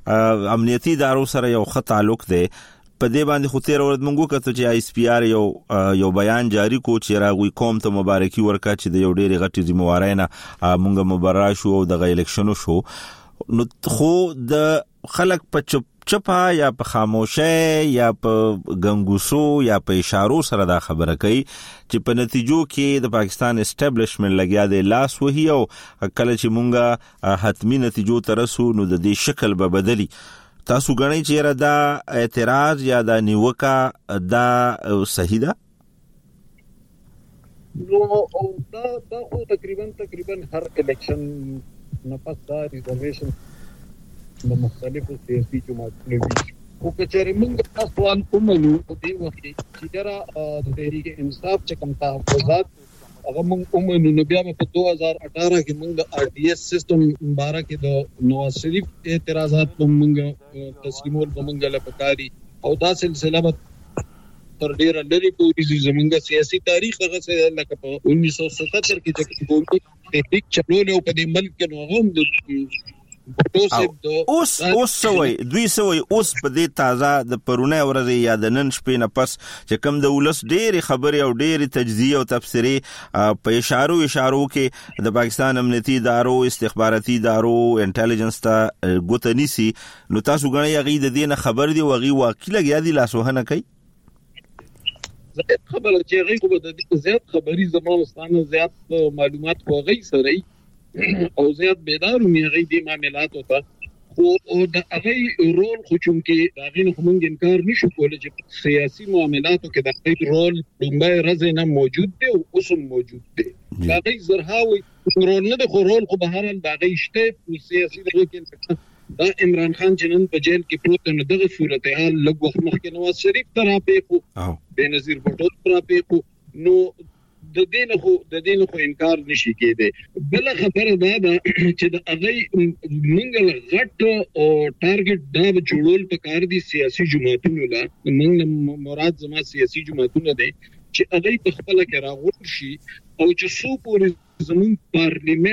د امنیتي ادارو سره یو خط تعلق دی په دې باندې خو تیر ورځ مونږ کته چې آی اس پی آر یو یو بیان جاری کو چې راغوي قوم ته مبارکي ورکا چې د یو ډېری غټي ذمہوارۍ نه مونږ مبارک شو او د الیکشنو شو نو خو د خلک په چپ چپا یا په خاموشه یا په غنګوسو یا په اشارو سره دا خبره کوي چې په نتیجو کې د پاکستان اسټابلیشمنت لګیا دی لاس وهي او کله چې مونږه حتمی نتیجو ترسو نو د دې شکل به بدلی. تاسو غنئ چې را دا اعتراض یا دا نیوکا دا صحیح ده؟ نو او دا دا خو تقریبا تقریبا هر الیکشن نفس دا ریزرویشن د مختلفو سیاسي جماعتونو وی او کچېرې موږ تاسو وان کوملو په دې وخت چې دا د تحریک انصاف چې کوم تحفظات هغه موږ کوملو نو بیا په دو هزار اٹھارہ کې موږ د آر ډي ایس سیستم مبارک د نواز شریف اعتراضات موږ تسلیمول موږ له پکاري او دا سلسله تر ډیره لري پورې زمونږ سیاسي تاریخ هغه څه لکه په انیس سو ستتر کې چې قومي تحریک چلول او په دې ملک کې نو هم د اوس اوس سوي دوی سوي اوس په دې تازه د پرونه ورځ یا د نن شپې نه پس چې کوم د ولس ډېری خبري او ډېری تجزیه او تفسیری په اشارو اشارو کې د پاکستان امنیتي ادارو استخباراتي ادارو انټيليجنس ته ګوتنيسي نو تاسو غنئ غي د دې نه خبر دی وغي واقعي لګیا دي لاسوهنه کوي زیات خبره چې غي خو د زیات خبري زموږ زیات معلومات خو غي سره او زیات بیدار مې غي د معاملات او خو د هغه رول خو چون کې هغه نه موږ انکار نشو کولای چې سیاسي معاملاتو کې د هغه رول لومبای راځي نه موجود دی او اوس موجود دی. دا غي زرهاوي رول نه د خو رول خو بهر د هغه شته سیاسي دغه کې دا عمران خان جنن په جیل کې پروت نه دغه صورتحال لږ وخت مخکې نواز شریف تر په خو بنظیر بوټو تر په خو نو د دین خو د دین خو انکار نشي کېده. بل خبره دا ده چې د هغه موږ غټ او ټارګټ دا جوړول په کار دي سیاسي جماعتونو لا موږ مراد زما سیاسي جماعتونه دي چې هغه په خپل کې راغور شي او چې څو پورې زمون پارلیمنت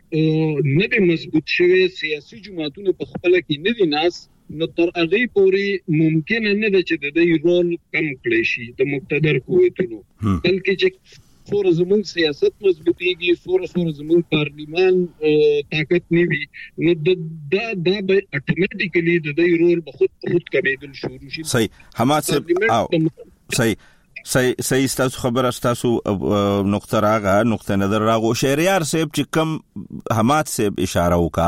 نه دي مضبوط شوی سیاسي جماعتونه په خپل کې نه دي ناس نو تر هغه پورې ممکن نه ده چې د دې رول کم کړی شي د مقتدر قوتونو بلکې چې سور زمون سیاست مضبوطیږي سور سور زمون پارلیمان طاقت نیوي نو دا دا به اتوماتیکلی د دې رول به خود خود کمیدل شروع شي. صحیح حماد صاحب صحیح صحیح صحیح تاسو خبره تاسو نقطه راغه نقطه نظر راغو شهریار صاحب چې کم حماد صاحب اشاره وکا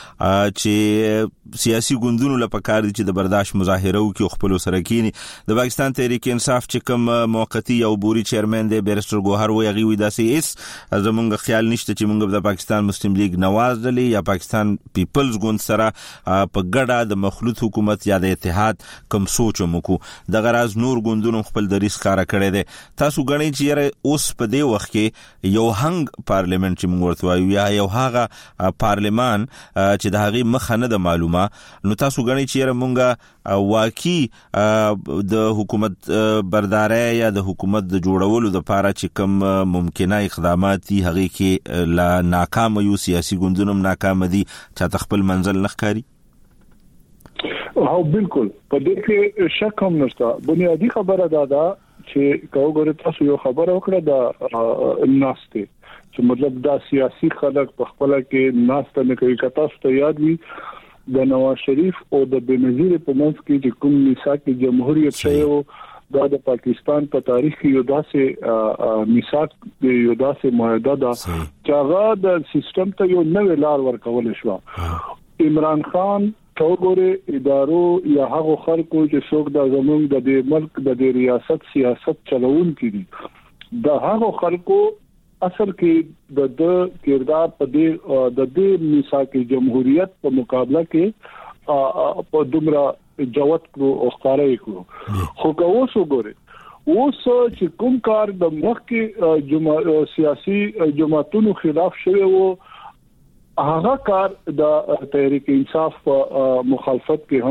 چې سیاسي ګوندونو لپاره دي چې د برداشت مظاهره وکړي خپل سره کینی د پاکستان تحریک انصاف چې کم موقتی او بوري چیرمن دی بیرستر ګوهر وی غي وي داسې اس زمونږ خیال نشته چې مونږ د پاکستان مسلم لیگ نواز دلی یا پاکستان پیپلز ګوند سره په ګډه د مخلوط حکومت یا د اتحاد کم سوچ مکو د غراز نور ګوندونو خپل دریس کار کړی دی. تاسو غنی چې اوس په دې وخت کې یو هنګ پارلیمنت چې موږ ورته وایو یا یو هغه پارلیمان چې د هغه مخ نه د معلومه نو تاسو غنی چې موږ واقعي د حکومت برداري یا د حکومت د جوړولو د لپاره چې کوم ممکنه اقدامات دي هغه کې لا ناکام یو سیاسي ګوندونو ناکام دي چې خپل منزل نخکاری. او بالکل په دې کې شک هم نشته. بنیادی خبره دا ده چې کاوګره تاسو یو خبره وکړه دا ناشته چې مطلب دا سیاسي خلک په خپل کې ناشته نه کوي. کته ست یاد وي د نواز شریف او د بنظیر په منځ کې چې کوم میثاق جمهوریت شوی دا د پاکستان په تاریخ کې یو داسې میثاق یو داسې معاهده ده چې هغه د سیستم ته یو نوې لار ورکول شو. عمران خان توګوره ادارو یا هغه خلکو چې څوک د زمونږ د دې ملک د دې ریاست سیاست چلون کړي د هغه خلکو اصل کې د د کردار په دې د دې میثاق جمهوریت په مقابله کې په دومره جوت کو او ښکارې کو خو کو وسوګوره اوس چې کوم کار د مخ کې سیاسي جماعتونو خلاف شوی وو هغه کار د تحریک انصاف مخالفت کې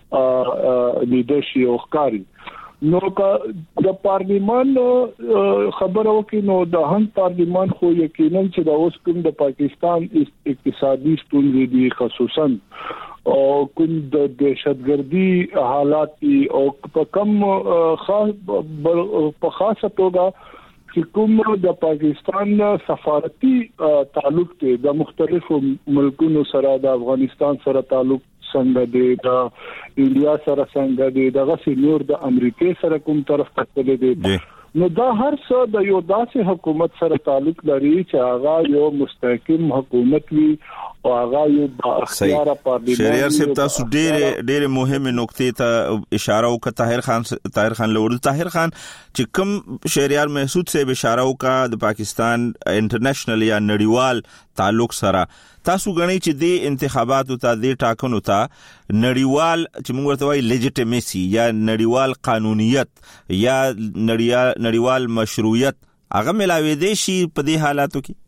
هم لیدشي او ښکاری. نو د پارلیمان خبرو کې نو د هم پارلیمان خو یقینا چې د اوس کوم د پاکستان اقتصادي ستونزې دي خصوصا او کوم د دهشتګردي حالات او په کم خاص په خاصه توګه چې کوم د پاکستان سفارتي تعلق دی د مختلفو ملکونو سره د افغانستان سره تعلق څنګه دی د انډیا سره څنګه دی دغه نور د امریکای سره کوم طرف ته تللی دی نو دا هر څه د یو داسې حکومت سره تعلق لري چې هغه یو مستحکم حکومت وي او هغه یو بااختیار پارلیمان. شهریار صاحب تاسو ډېر ډېر مهمه نقطې ته اشاره وکړه. طاهر خان طاهر خان لور طاهر خان چې کوم شهریار محسود صاحب اشاره وکړه د پاکستان انټرنیشنل یا نړیوال تعلق سره تاسو غنئ چې د انتخاباتو ته د ټاکنو ته نړیوال چې موږ ورته وایي لیجټیمیسي یا نړیوال قانونیت یا نړیوال مشروعیت هغه ملاوي دي شي په دې حالاتو کې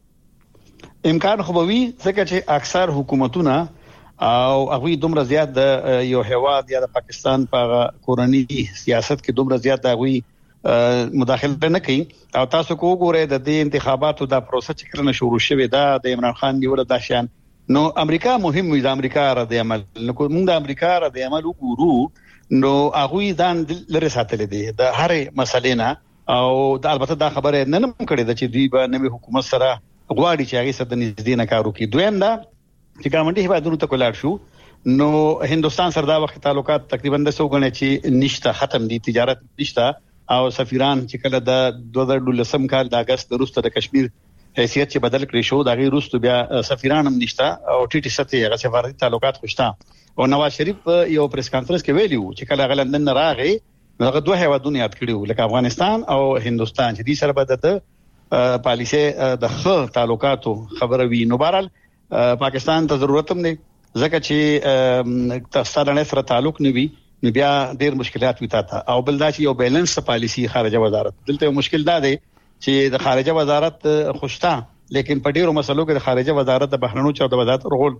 امکان خو به وي ځکه چې اکثر حکومتونه او هغه دومره زیات د یو هواد یا د پاکستان په کورنی سیاست کې دومره زیات دغوي مداخله نه کوي او تاسو کو ګورئ د دې انتخاباتو د پروسه چې کړنه شروع شوه دا د عمران خان نیول د شان نو امریکا مهم وي د امریکا را د عمل نو موږ د امریکا را د عمل وګورو نو هغه ځان لري ساتل دي د هر مسلې نه او د البته دا خبره نه نم کړی د چې دوی به نوې حکومت سره غواړي چې هغه سره نږدې نه کار وکړي. دویم دا چې ګاونډي هیوادونو ته کولاړ شو نو هندستان سره دا وخت تعلقات تقریبا د سو غنې چې نشته ختم دي تجارت نشته او سفیران چې کله د دوه هزار دولسم کال د اگست وروسته د کشمیر حیثیت چې بدل کړی شو دا غیر وروسته بیا سفیران هم نشته او ټي ټي سطحي هغه سفارتي تعلقات خوشته او نواز شریف یو پریس کانفرنس کې ویلیو چې کله غل لندن راغی هغه دوه هیوادونه یاد کړیو لکه افغانستان او هندستان چې دې سره به د پالیسي د ښه تعلقاتو خبره وی نو بهرحال پاکستان ته ضرورت هم دی ځکه چې تاسو سره تعلق نه وي نو بیا ډېر مشکلات وي تا او بل دا چې یو بیلانس پالیسی خارجه وزارت دلته یو مشکل دا دی چې د خارجه وزارت خوشتا لیکن په ډیرو مسلو کې د خارجه وزارت د بهرنیو چارو د وزارت رول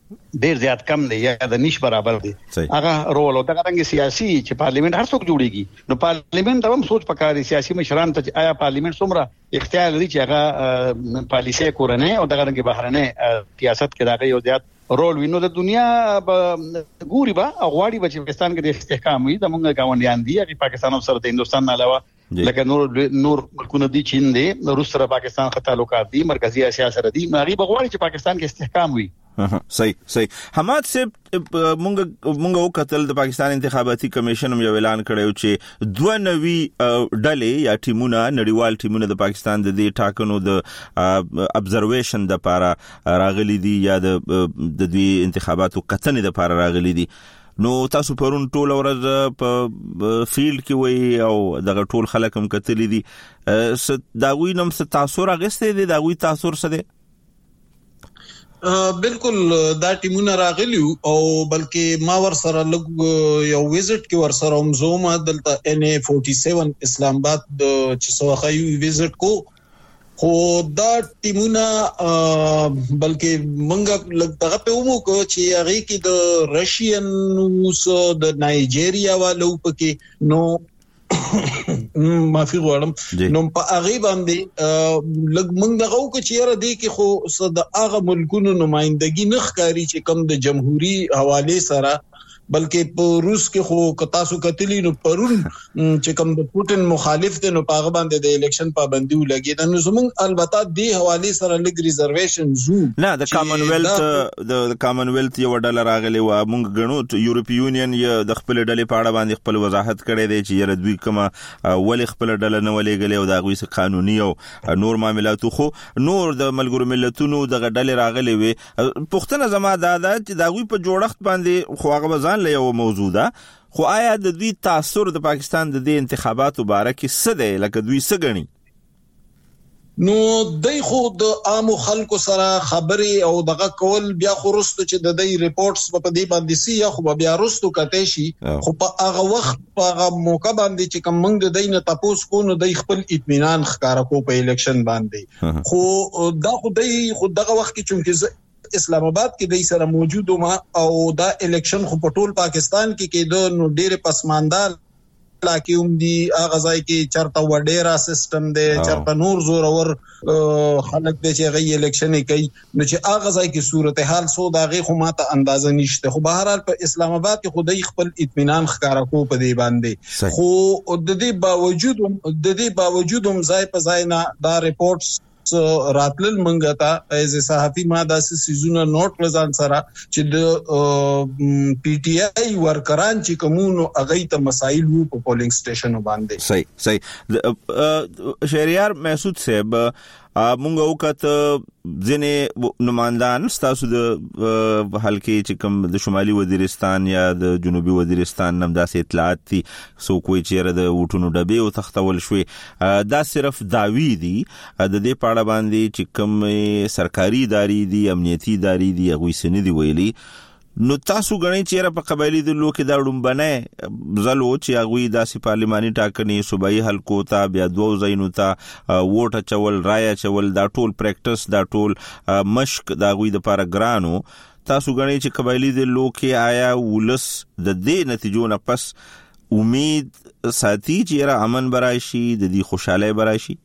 ډیر زیات کم دی یا د نش برابر دی هغه رول او دغه رنګ سیاسي چې پارلیمنت هر څوک جوړیږي نو پارلیمنت هم سوچ پکاري سیاسي مشران ته آیا پارلیمنت څومره اختیار لري چې هغه پالیسي کورنۍ او دغه رنګ بهرنۍ سیاست کې دغه یو زیات رول وینو د دنیا ګوري با غواړي چې پاکستان کې د استحکام وي د موږ گاونډیان دي چې پاکستان او سره د هندستان نه علاوه لکه نور نور ملکونه دي چین دي روس سره پاکستان خطا تعلقات دي مرکزی اسیا سره دي مغرب غواړي چې پاکستان کې استحکام وي. صحیح صحیح حماد صاحب مونږ مونږ وکتل د پاکستان انتخاباتي کمیشن هم یو اعلان کړی چې دوه نوي ډلې یا ټیمونه نړیوال ټیمونه د پاکستان د دې ټاکنو د ابزرویشن د لپاره راغلي دي یا د د دې انتخاباتو کتنې د لپاره راغلي دي. نو تاسو پرون ټول ورځ په فیلډ کې وای او دغه ټول خلک هم کتلی دي داوی نم ست تاثیر اغسته دي داوی تاثیر څه دي؟ بالکل دا ټیمونه راغلی او بلکې ما ور سره لګ یو ویزټ کې ور سره هم زوم دلته ان اے سینتالیس اسلام آباد د چې سوخه یو ویزټ کو خو دا ټیمونه بلکې منګه لږ دغه په ومو کو چې هغه کې د رشین اوس د نایجیریا والو پکې نو معافي غواړم نو په هغه باندې لږ منګه غو چې یاره دی کې خو صد هغه ملکونو نمائندګي نه ښکاری چې کم د جمهوریت حواله سره بلکې په روس کې خو کتاسو کتلی نو پرون چې کوم د پوتین مخالف دي نو په باندې د الیکشن پابندي ولګي د نظم البته د حواله سره لګ ریزرویشن زو نه د کامن ویلث د کامن ویلث یو ډالر راغلی و مونږ غنو یورپی یونین یا د خپل ډلې په اړه باندې خپل وضاحت کړی دی چې یره دوی کومه ولې خپل ډله نه ولېګلې او دا غوي څه قانوني او نور معاملاتو خو نور د ملګرو ملتونو د ډلې راغلی وي پښتنه زما دا چې دا غوي په جوړښت باندې خو هغه ځان له یو موضوع ده خو آیا د دوی تاثیر د پاکستان د دې انتخاباتو باره کې څه دی لکه دوی څه غني؟ نو دای خو د عام خلکو سره خبري او دغه کول بیا خو رستو چې د دې ریپورتس په دې باندې سي یا خو بیا رستو کته شي خو په هغه وخت په هغه موقع باندې چې کوم موږ د دې نه تاسو کو نو د خپل اطمینان ښکارا کو په الیکشن باندې خو دا خو دې خو دغه وخت کې چې اسلام آباد کې د سره موجود ما او دا الیکشن خو په ټول پاکستان کې کې د نو ډېر پسماندار لکه هم دي هغه ځای کې چرته وډیرا سیستم دی چرته نور زور اور خلک د چې غي الیکشن کوي نو چې هغه ځای کې صورتحال سو دا غي خو ماته اندازه نشته خو بهر حال په اسلام آباد کې خدای خپل اطمینان ښکارا کو په دی باندې خو د دې باوجود د دې باوجود هم ځای په ځای نه دا ریپورتس راتلل منګه تا ایز صحافي ما داسې سيزونه نوٹ لزان سره چې د پی ټی آی ورکران چې کومونو اغه ته مسائل وو په پولینګ سټیشن باندې صحیح صحیح شهریار مسعود صاحب مونږ وکړه ځنې نمائندان تاسو د حلقې چې کوم د شمالي وزیرستان یا د جنوبي وزیرستان نم داسې اطلاعات دي سو کوئی چیرې د وټونو ډبې او تختول شوي دا صرف داوی دي د دې پاړه باندې چې کوم سرکاري ادارې دي امنیتي ادارې دي هغه سن دي ویلي نو تاسو غنئ چیرې په قبایلی د لوکې دا ډومبنه زلو چې هغه داسې پارلماني ټاکنې صوبایي حلقو ته بیا دوه زینو ته ووټ چول رای چول دا ټول پریکټس دا ټول مشق دا غوي د لپاره ګرانو تاسو غنئ چې قبایلی د لوکې آیا ولس د دې نتیجو نه پس امید ساتي چې را امن برای شي د دې خوشاله برای شي؟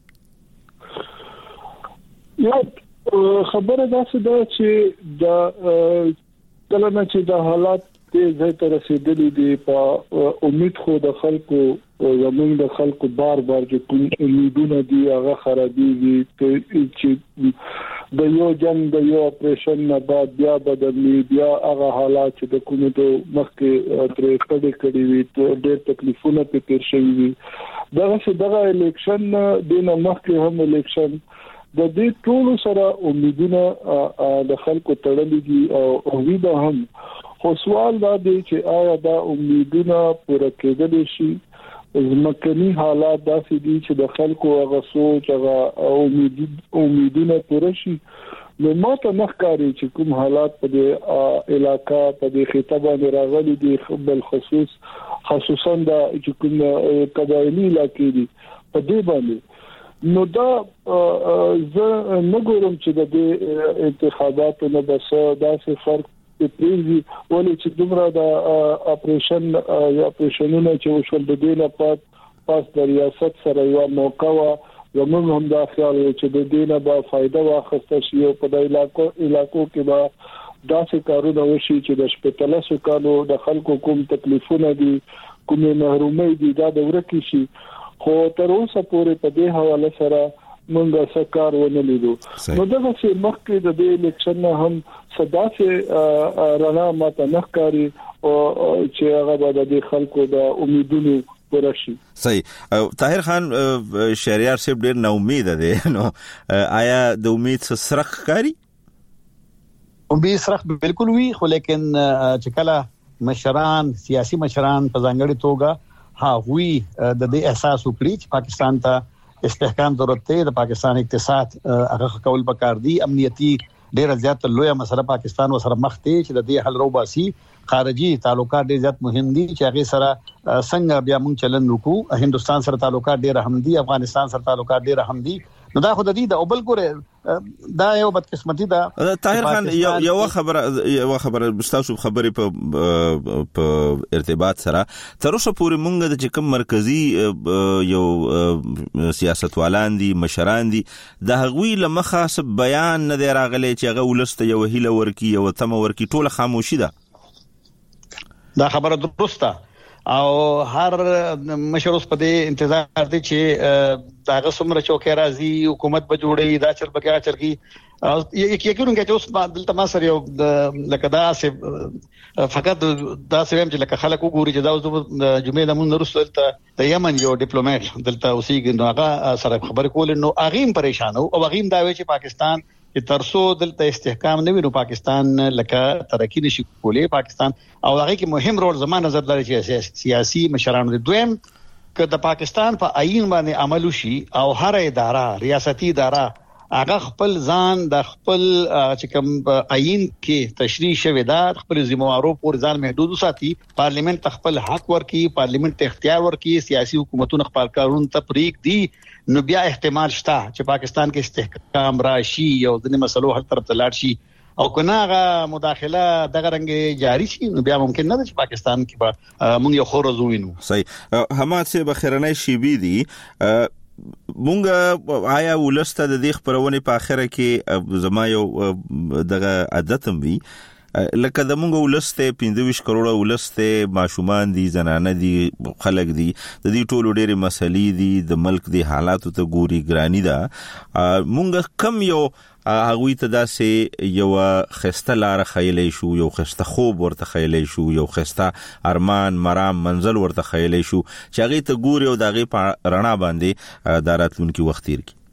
یا خبره دا څه ده چې دا کله نه چې د حالات دې ځای ته رسیدلي دي په امید خو د خلکو زموږ د خلکو بار بار چې کوم امیدونه دي هغه خرابېږي چې د یو جنگ د یو اپریشن نه بعد بیا بدلي بیا هغه حالات چې د کومو د مخکې ترې کډې کړې وي ډېر تکلیفونه په تیر شوي وي دغه څه دغه الیکشن د نه مخکې هم الیکشن د دې ټول سره امیدونه د خلکو تړلې دي او امید هم خو سوال دا دی چې آیا دا امیدونه پوره کېدلی شي ځمکني حالات داسې دي چې د خلکو هغه سوچ هغه امید امیدونه پوره شي نو ماته نه ښکاري چې کوم حالات په دې علاقہ په دې خطه باندې راغلي دي بل خصوص خصوصا د چې کوم قبایلی علاقې دي په دې باندې نو دا زه نه ګورم چې د انتخاباتو نه بس داسې فرق پریږي ولې چې دومره د اپریشن یا اپریشنونه چې وشول د دې نه پات پاس د ریاست سره یو موقع وا زموږ هم دا خیال چې د دې نه به فائدہ واخیسته شي او په د علاقو علاقو کې به داسې کارونه وشي چې د شپږ کالو د خلکو کوم تکلیفونه دي کومه محرومي دي دا د ورکی شي خو تر اوسه پورې په دې حواله سره موږ سکار ونه لیدو نو دغه چې مخکې د دې الیکشن نه هم صدا سه رڼا ماته نه ښکاري او چې هغه د خلکو د امیدونو ورشي. صحیح. طاهر خان شهریار صاحب ډیر نو امید ده نو آیا د امید سره ښکاری؟ امید سره بالکل وی خو لیکن چې کله مشران سیاسي مشران په ځانګړي توګه ها وی د دې احساس وکړي چې پاکستان ته استحکام ضرورت دی د پاکستان اقتصاد هغه کول پکار دی امنیتي ډیر زیات لوی مسله پاکستان وسره مخ دی چې د دې حل روباسي خارجي تعلقات ډیر زیات مهم دي چې هغه سره څنګه بیا موږ چلن وکړو هندستان سره تعلقات ډیر اهم دي افغانستان سره تعلقات ډیر اهم دي نو دا خو د دې د اوبل ګوره دا یو بدقسمتي ده. طاهر خان یو خبره یو خبره مستاسو خبره په په ارتباط سره تر اوسه پورې مونږ د کوم مرکزی یو سیاستوالان دي مشران دي د هغوی لمخه سب بیان نه دی راغلی چې هغه ولسته یو هیله ورکی یو تم ورکی ټول خاموشي ده. دا خبره درسته او هر مشر اوس په دې انتظار دي چې داغه سمره چوکې راځي حکومت به جوړي دا چر بګا چرګي یقیناً کې اوس دلته ما سره یو لکه دا سه فقط دا سه هم چې لکه خلک وګوري چې دا اوس جمعې د مون نرسته د یمن یو ډیپلوماټ دلته اوسېږي نو هغه سره خبر کول نو اغیم پریشان او اغیم دا وی چې پاکستان چې ترسو دلته استحکام نه وینو پاکستان لکه ترقی نشي کولای پاکستان او هغه کې مهم رول زمانه نظر لري چې سیاسي مشرانو د دویم که د پاکستان په آئین باندې عمل وشي او هر اداره ریاستي اداره هغه خپل ځان د خپل چې کوم آئین کې تشریح شوی دا خپل ذمہوارو پر ځان محدود وساتي پارلیمنت خپل حق ورکي پارلیمنت اختیار ورکي سیاسي حکومتونو خپل کارون تفریق دي نو بیا احتمال شته چې پاکستان کې استحکام راشي او د مسلو هر طرف ته لاړ شي او کناغه مداخله دغه رنګ جاری شي نو بیا ممکن نه چې پاکستان کې به مونږ یو خور زوینو. صحیح. حماد صاحب خیرنۍ شیبی دي مونږ آیا ولسته د دې خبرونه په اخره کې زما یو دغه عادتم وی لکه د مونږ ولسته پنځه کروڑه ولسته ماشومان دي زنانه دي خلک دي د دې ټولو ډېرې مسلې دي د ملک د حالاتو ته ګوري ګرانی ده مونږ کم یو هغه ته داسې یو خسته لار خیلې شو یو خسته خوب ورته خیلې شو یو خسته ارمان مرام منزل ورته خیلې شو چې هغه ته ګوري او دغه په رڼا باندې داراتلونکو وخت تیر کی.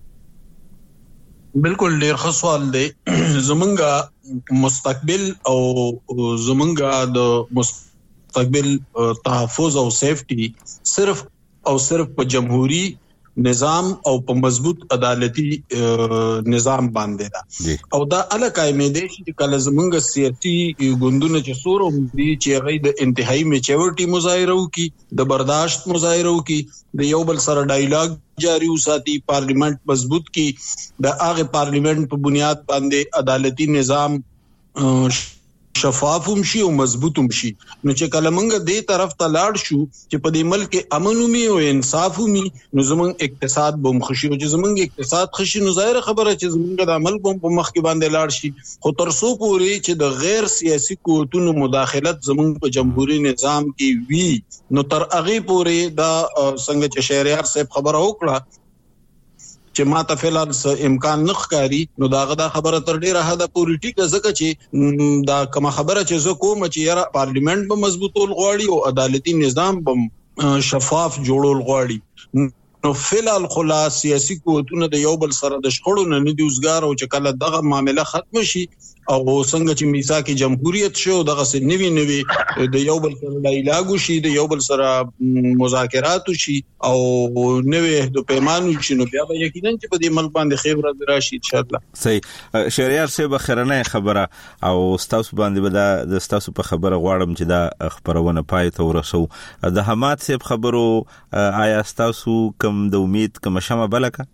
بالکل ډیر ښه سوال دی. زمونږه مستقبل او زمونږه د مستقبل تحفظ او سیفټي صرف او صرف په جمهوریت نظام او په مضبوط عدالتي نظام باندې ده او دا الکه امیده چې کله زمونږ سیاسي ګوندونه چې سورم دي چې هغه د انتهایی میچورټي مظاهره وکي د برداشت مظاهره وکي د یو بل سره ډایلاګ جاری وساتي پارلیمنت مضبوط کی د هغه پارلیمنت په بنیاد باندې عدالتي نظام شفاف هم شي او مضبوط هم شي نو چې کله موږ دې طرف ته لاړ شو چې په دې ملک کې امن ومي او انصاف ومي نو زموږ اقتصاد به مخشي او چې زموږ اقتصاد خشي نو ظاهر خبره چې زموږ د عمل په مخ کې باندې لاړ شي خو تر څو پورې چې د غیر سیاسي قوتونو مداخلت زموږ په جمهوریت نظام کې وی نو تر هغه پورې دا څنګه چې شهریار صاحب خبره وکړه چې ما ته فعلا امکان نه ښکاری نو داغه دا خبره تر ډیره حده پورې ټیکه ځکه چې دا کوم خبره چې زه کوم چې یاره پارلیمنت به مضبوطول غواړي او عدالتي نظام به شفاف جوړول غواړي نو فعلا خلاص سیاسي قوتونه د یو بل سره د شخړو نه نه دی وزګار او چې کله دغه معاملې ختم شي او څنګه چې میثاق جمهوریت شو دغه څه نوی نوی د یو بل سره لایلاګو شي د یو بل سره مذاکرات شي او نوی د پیمانو شي نو بیا به یقینا چې په دې ملک باندې خیر راځي راشي ان شاء الله. صحیح شهریار صاحب خیرنه خبره او تاسو باندې به د تاسو په خبره غواړم چې دا خبرونه پای ته ورسو. د حماد صاحب خبرو آیا تاسو کوم د امید کوم شمه بلکه؟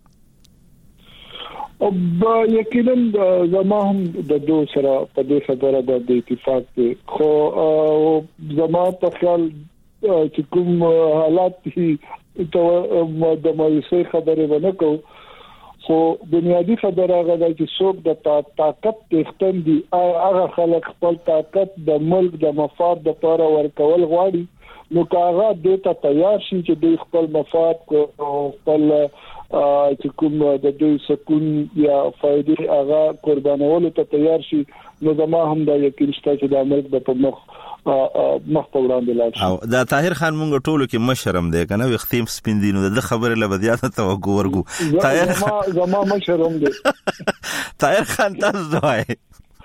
او یقینا زما هم د دوه سره په دې خبره د اتفاق دي خو زما په خیال چې کوم حالات ته د مایوسۍ خبره ونه کو خو بنیادی خبره غواړي چې څوک د طاقت تختن دي هغه خلک خپل طاقت د ملک د مفاد لپاره ورکول غواړي نو کاغه د ته تیار شي چې د خپل مفاد کو خپل چې کوم د دوی سکون یا فائدې هغه قربانولو ته تیار شي نو زما هم دا یقین شته چې د ملک د په مخ مخ په وړاندې لاړ شي. او دا طاهر خان مونږ ټولو کې مشرم دی کنه وختیم سپیندینو د خبره لبدیات ته وګورګو طاهر خان زما مشرم دی طاهر خان تاسو وای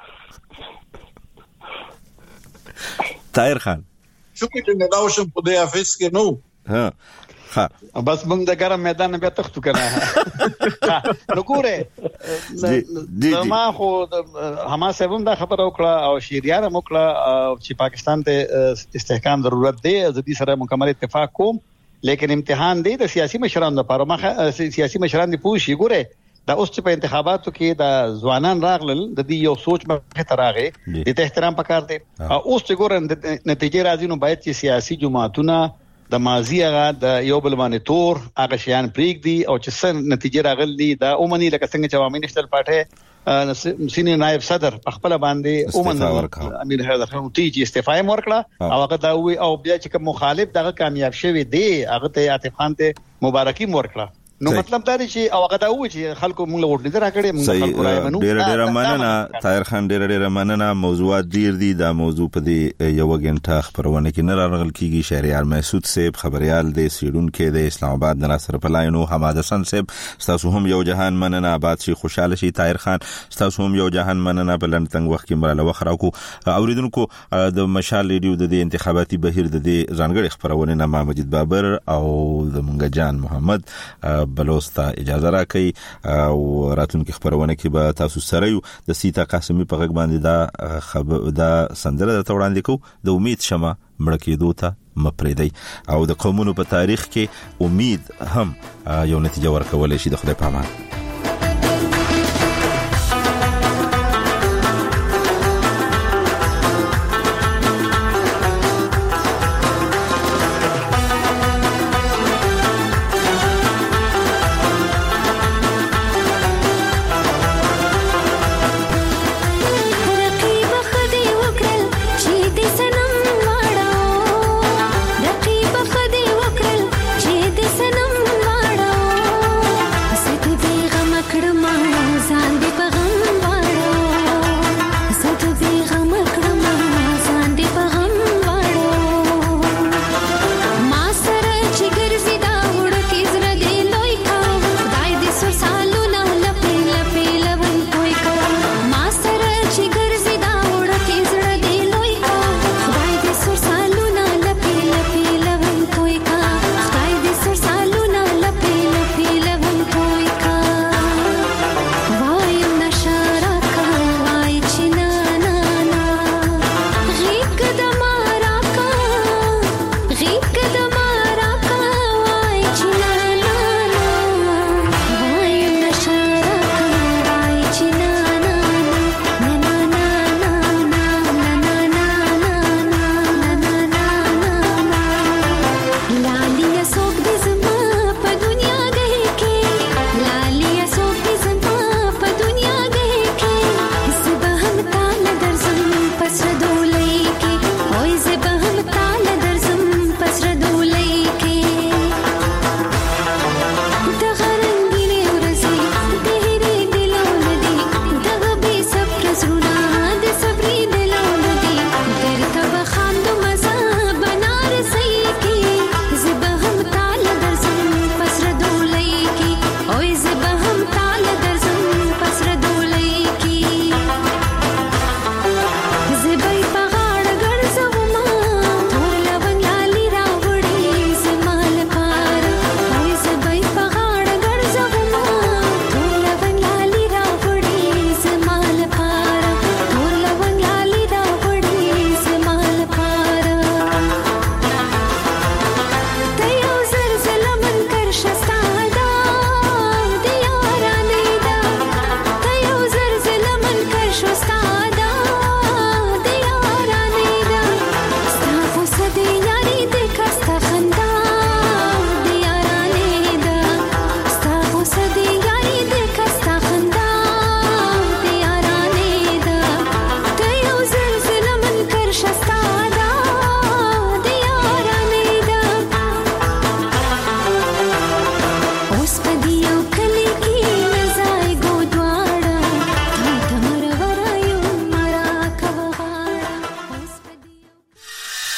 طاهر خان شکر چې نه داوشم په دې افیس کې نو ها ها بس موږ د ګرم میدان بیا تختو کنه نو ګوره ما خو حماس هم دا خبره وکړه او شهریار هم وکړه چې پاکستان ته استحکام ضرورت دی د دې سره مکمل اتفاق کوم لیکن امتحان دی د سیاسي مشرانو لپاره ما سیاسي مشران دی پوښي ګوره دا اوس په انتخاباتو کې د ځوانان راغلل د دې یو سوچ مخه تراغه د احترام پکار دی اوس چې ګوره نتیجې راځي نو باید چې سیاسي جماعتونه د ماضی هغه د یو بل باندې تور هغه شیان پریک دي او چې څن نتیجه راغلي دا اومني لکه څنګه چې عوامي نشتل پټه سینې نائب صدر په خپل باندې اومن امیر حیدر خان تی استعفا ورکړه او هغه دا وی او بیا چې کوم مخالف دغه کامیاب شوی دی هغه ته عاطف خان ته مبارکي ورکړه نو مطلب دا دی چې او هغه دا و چې خلکو موږ ووټ لیدل راکړي موږ خلکو راي منو ډېر ډېر مننه طاهر خان ډېر ډېر مننه موضوعات ډېر دي دا موضوع په دې یو غنټه خبرونه کې نه راغل کیږي شهریار محسود صاحب خبريال دی سیډون کې د اسلام آباد د ناصر پلاینو حماد حسن صاحب تاسو هم یو جهان مننه آباد شي خوشاله شي طاهر خان تاسو هم یو جهان مننه بلند تنگ وخت کې مراله وخراکو اوریدونکو د مشال ریډیو د انتخاباتي بهیر د ځانګړي خبرونه نه ماجد بابر او د مونږ جان محمد بلوستا اجازه راکړي او راتلونکي خبرونه کې به تاسو سره یو د سیتا قاسمی په غږ باندې دا خبر دا سندره د توړاندې کو د امید شمه مړ کېدو ته مپریدي او د قومونو په تاریخ کې امید هم یو نتیجه ورکولای شي د خدای په امان.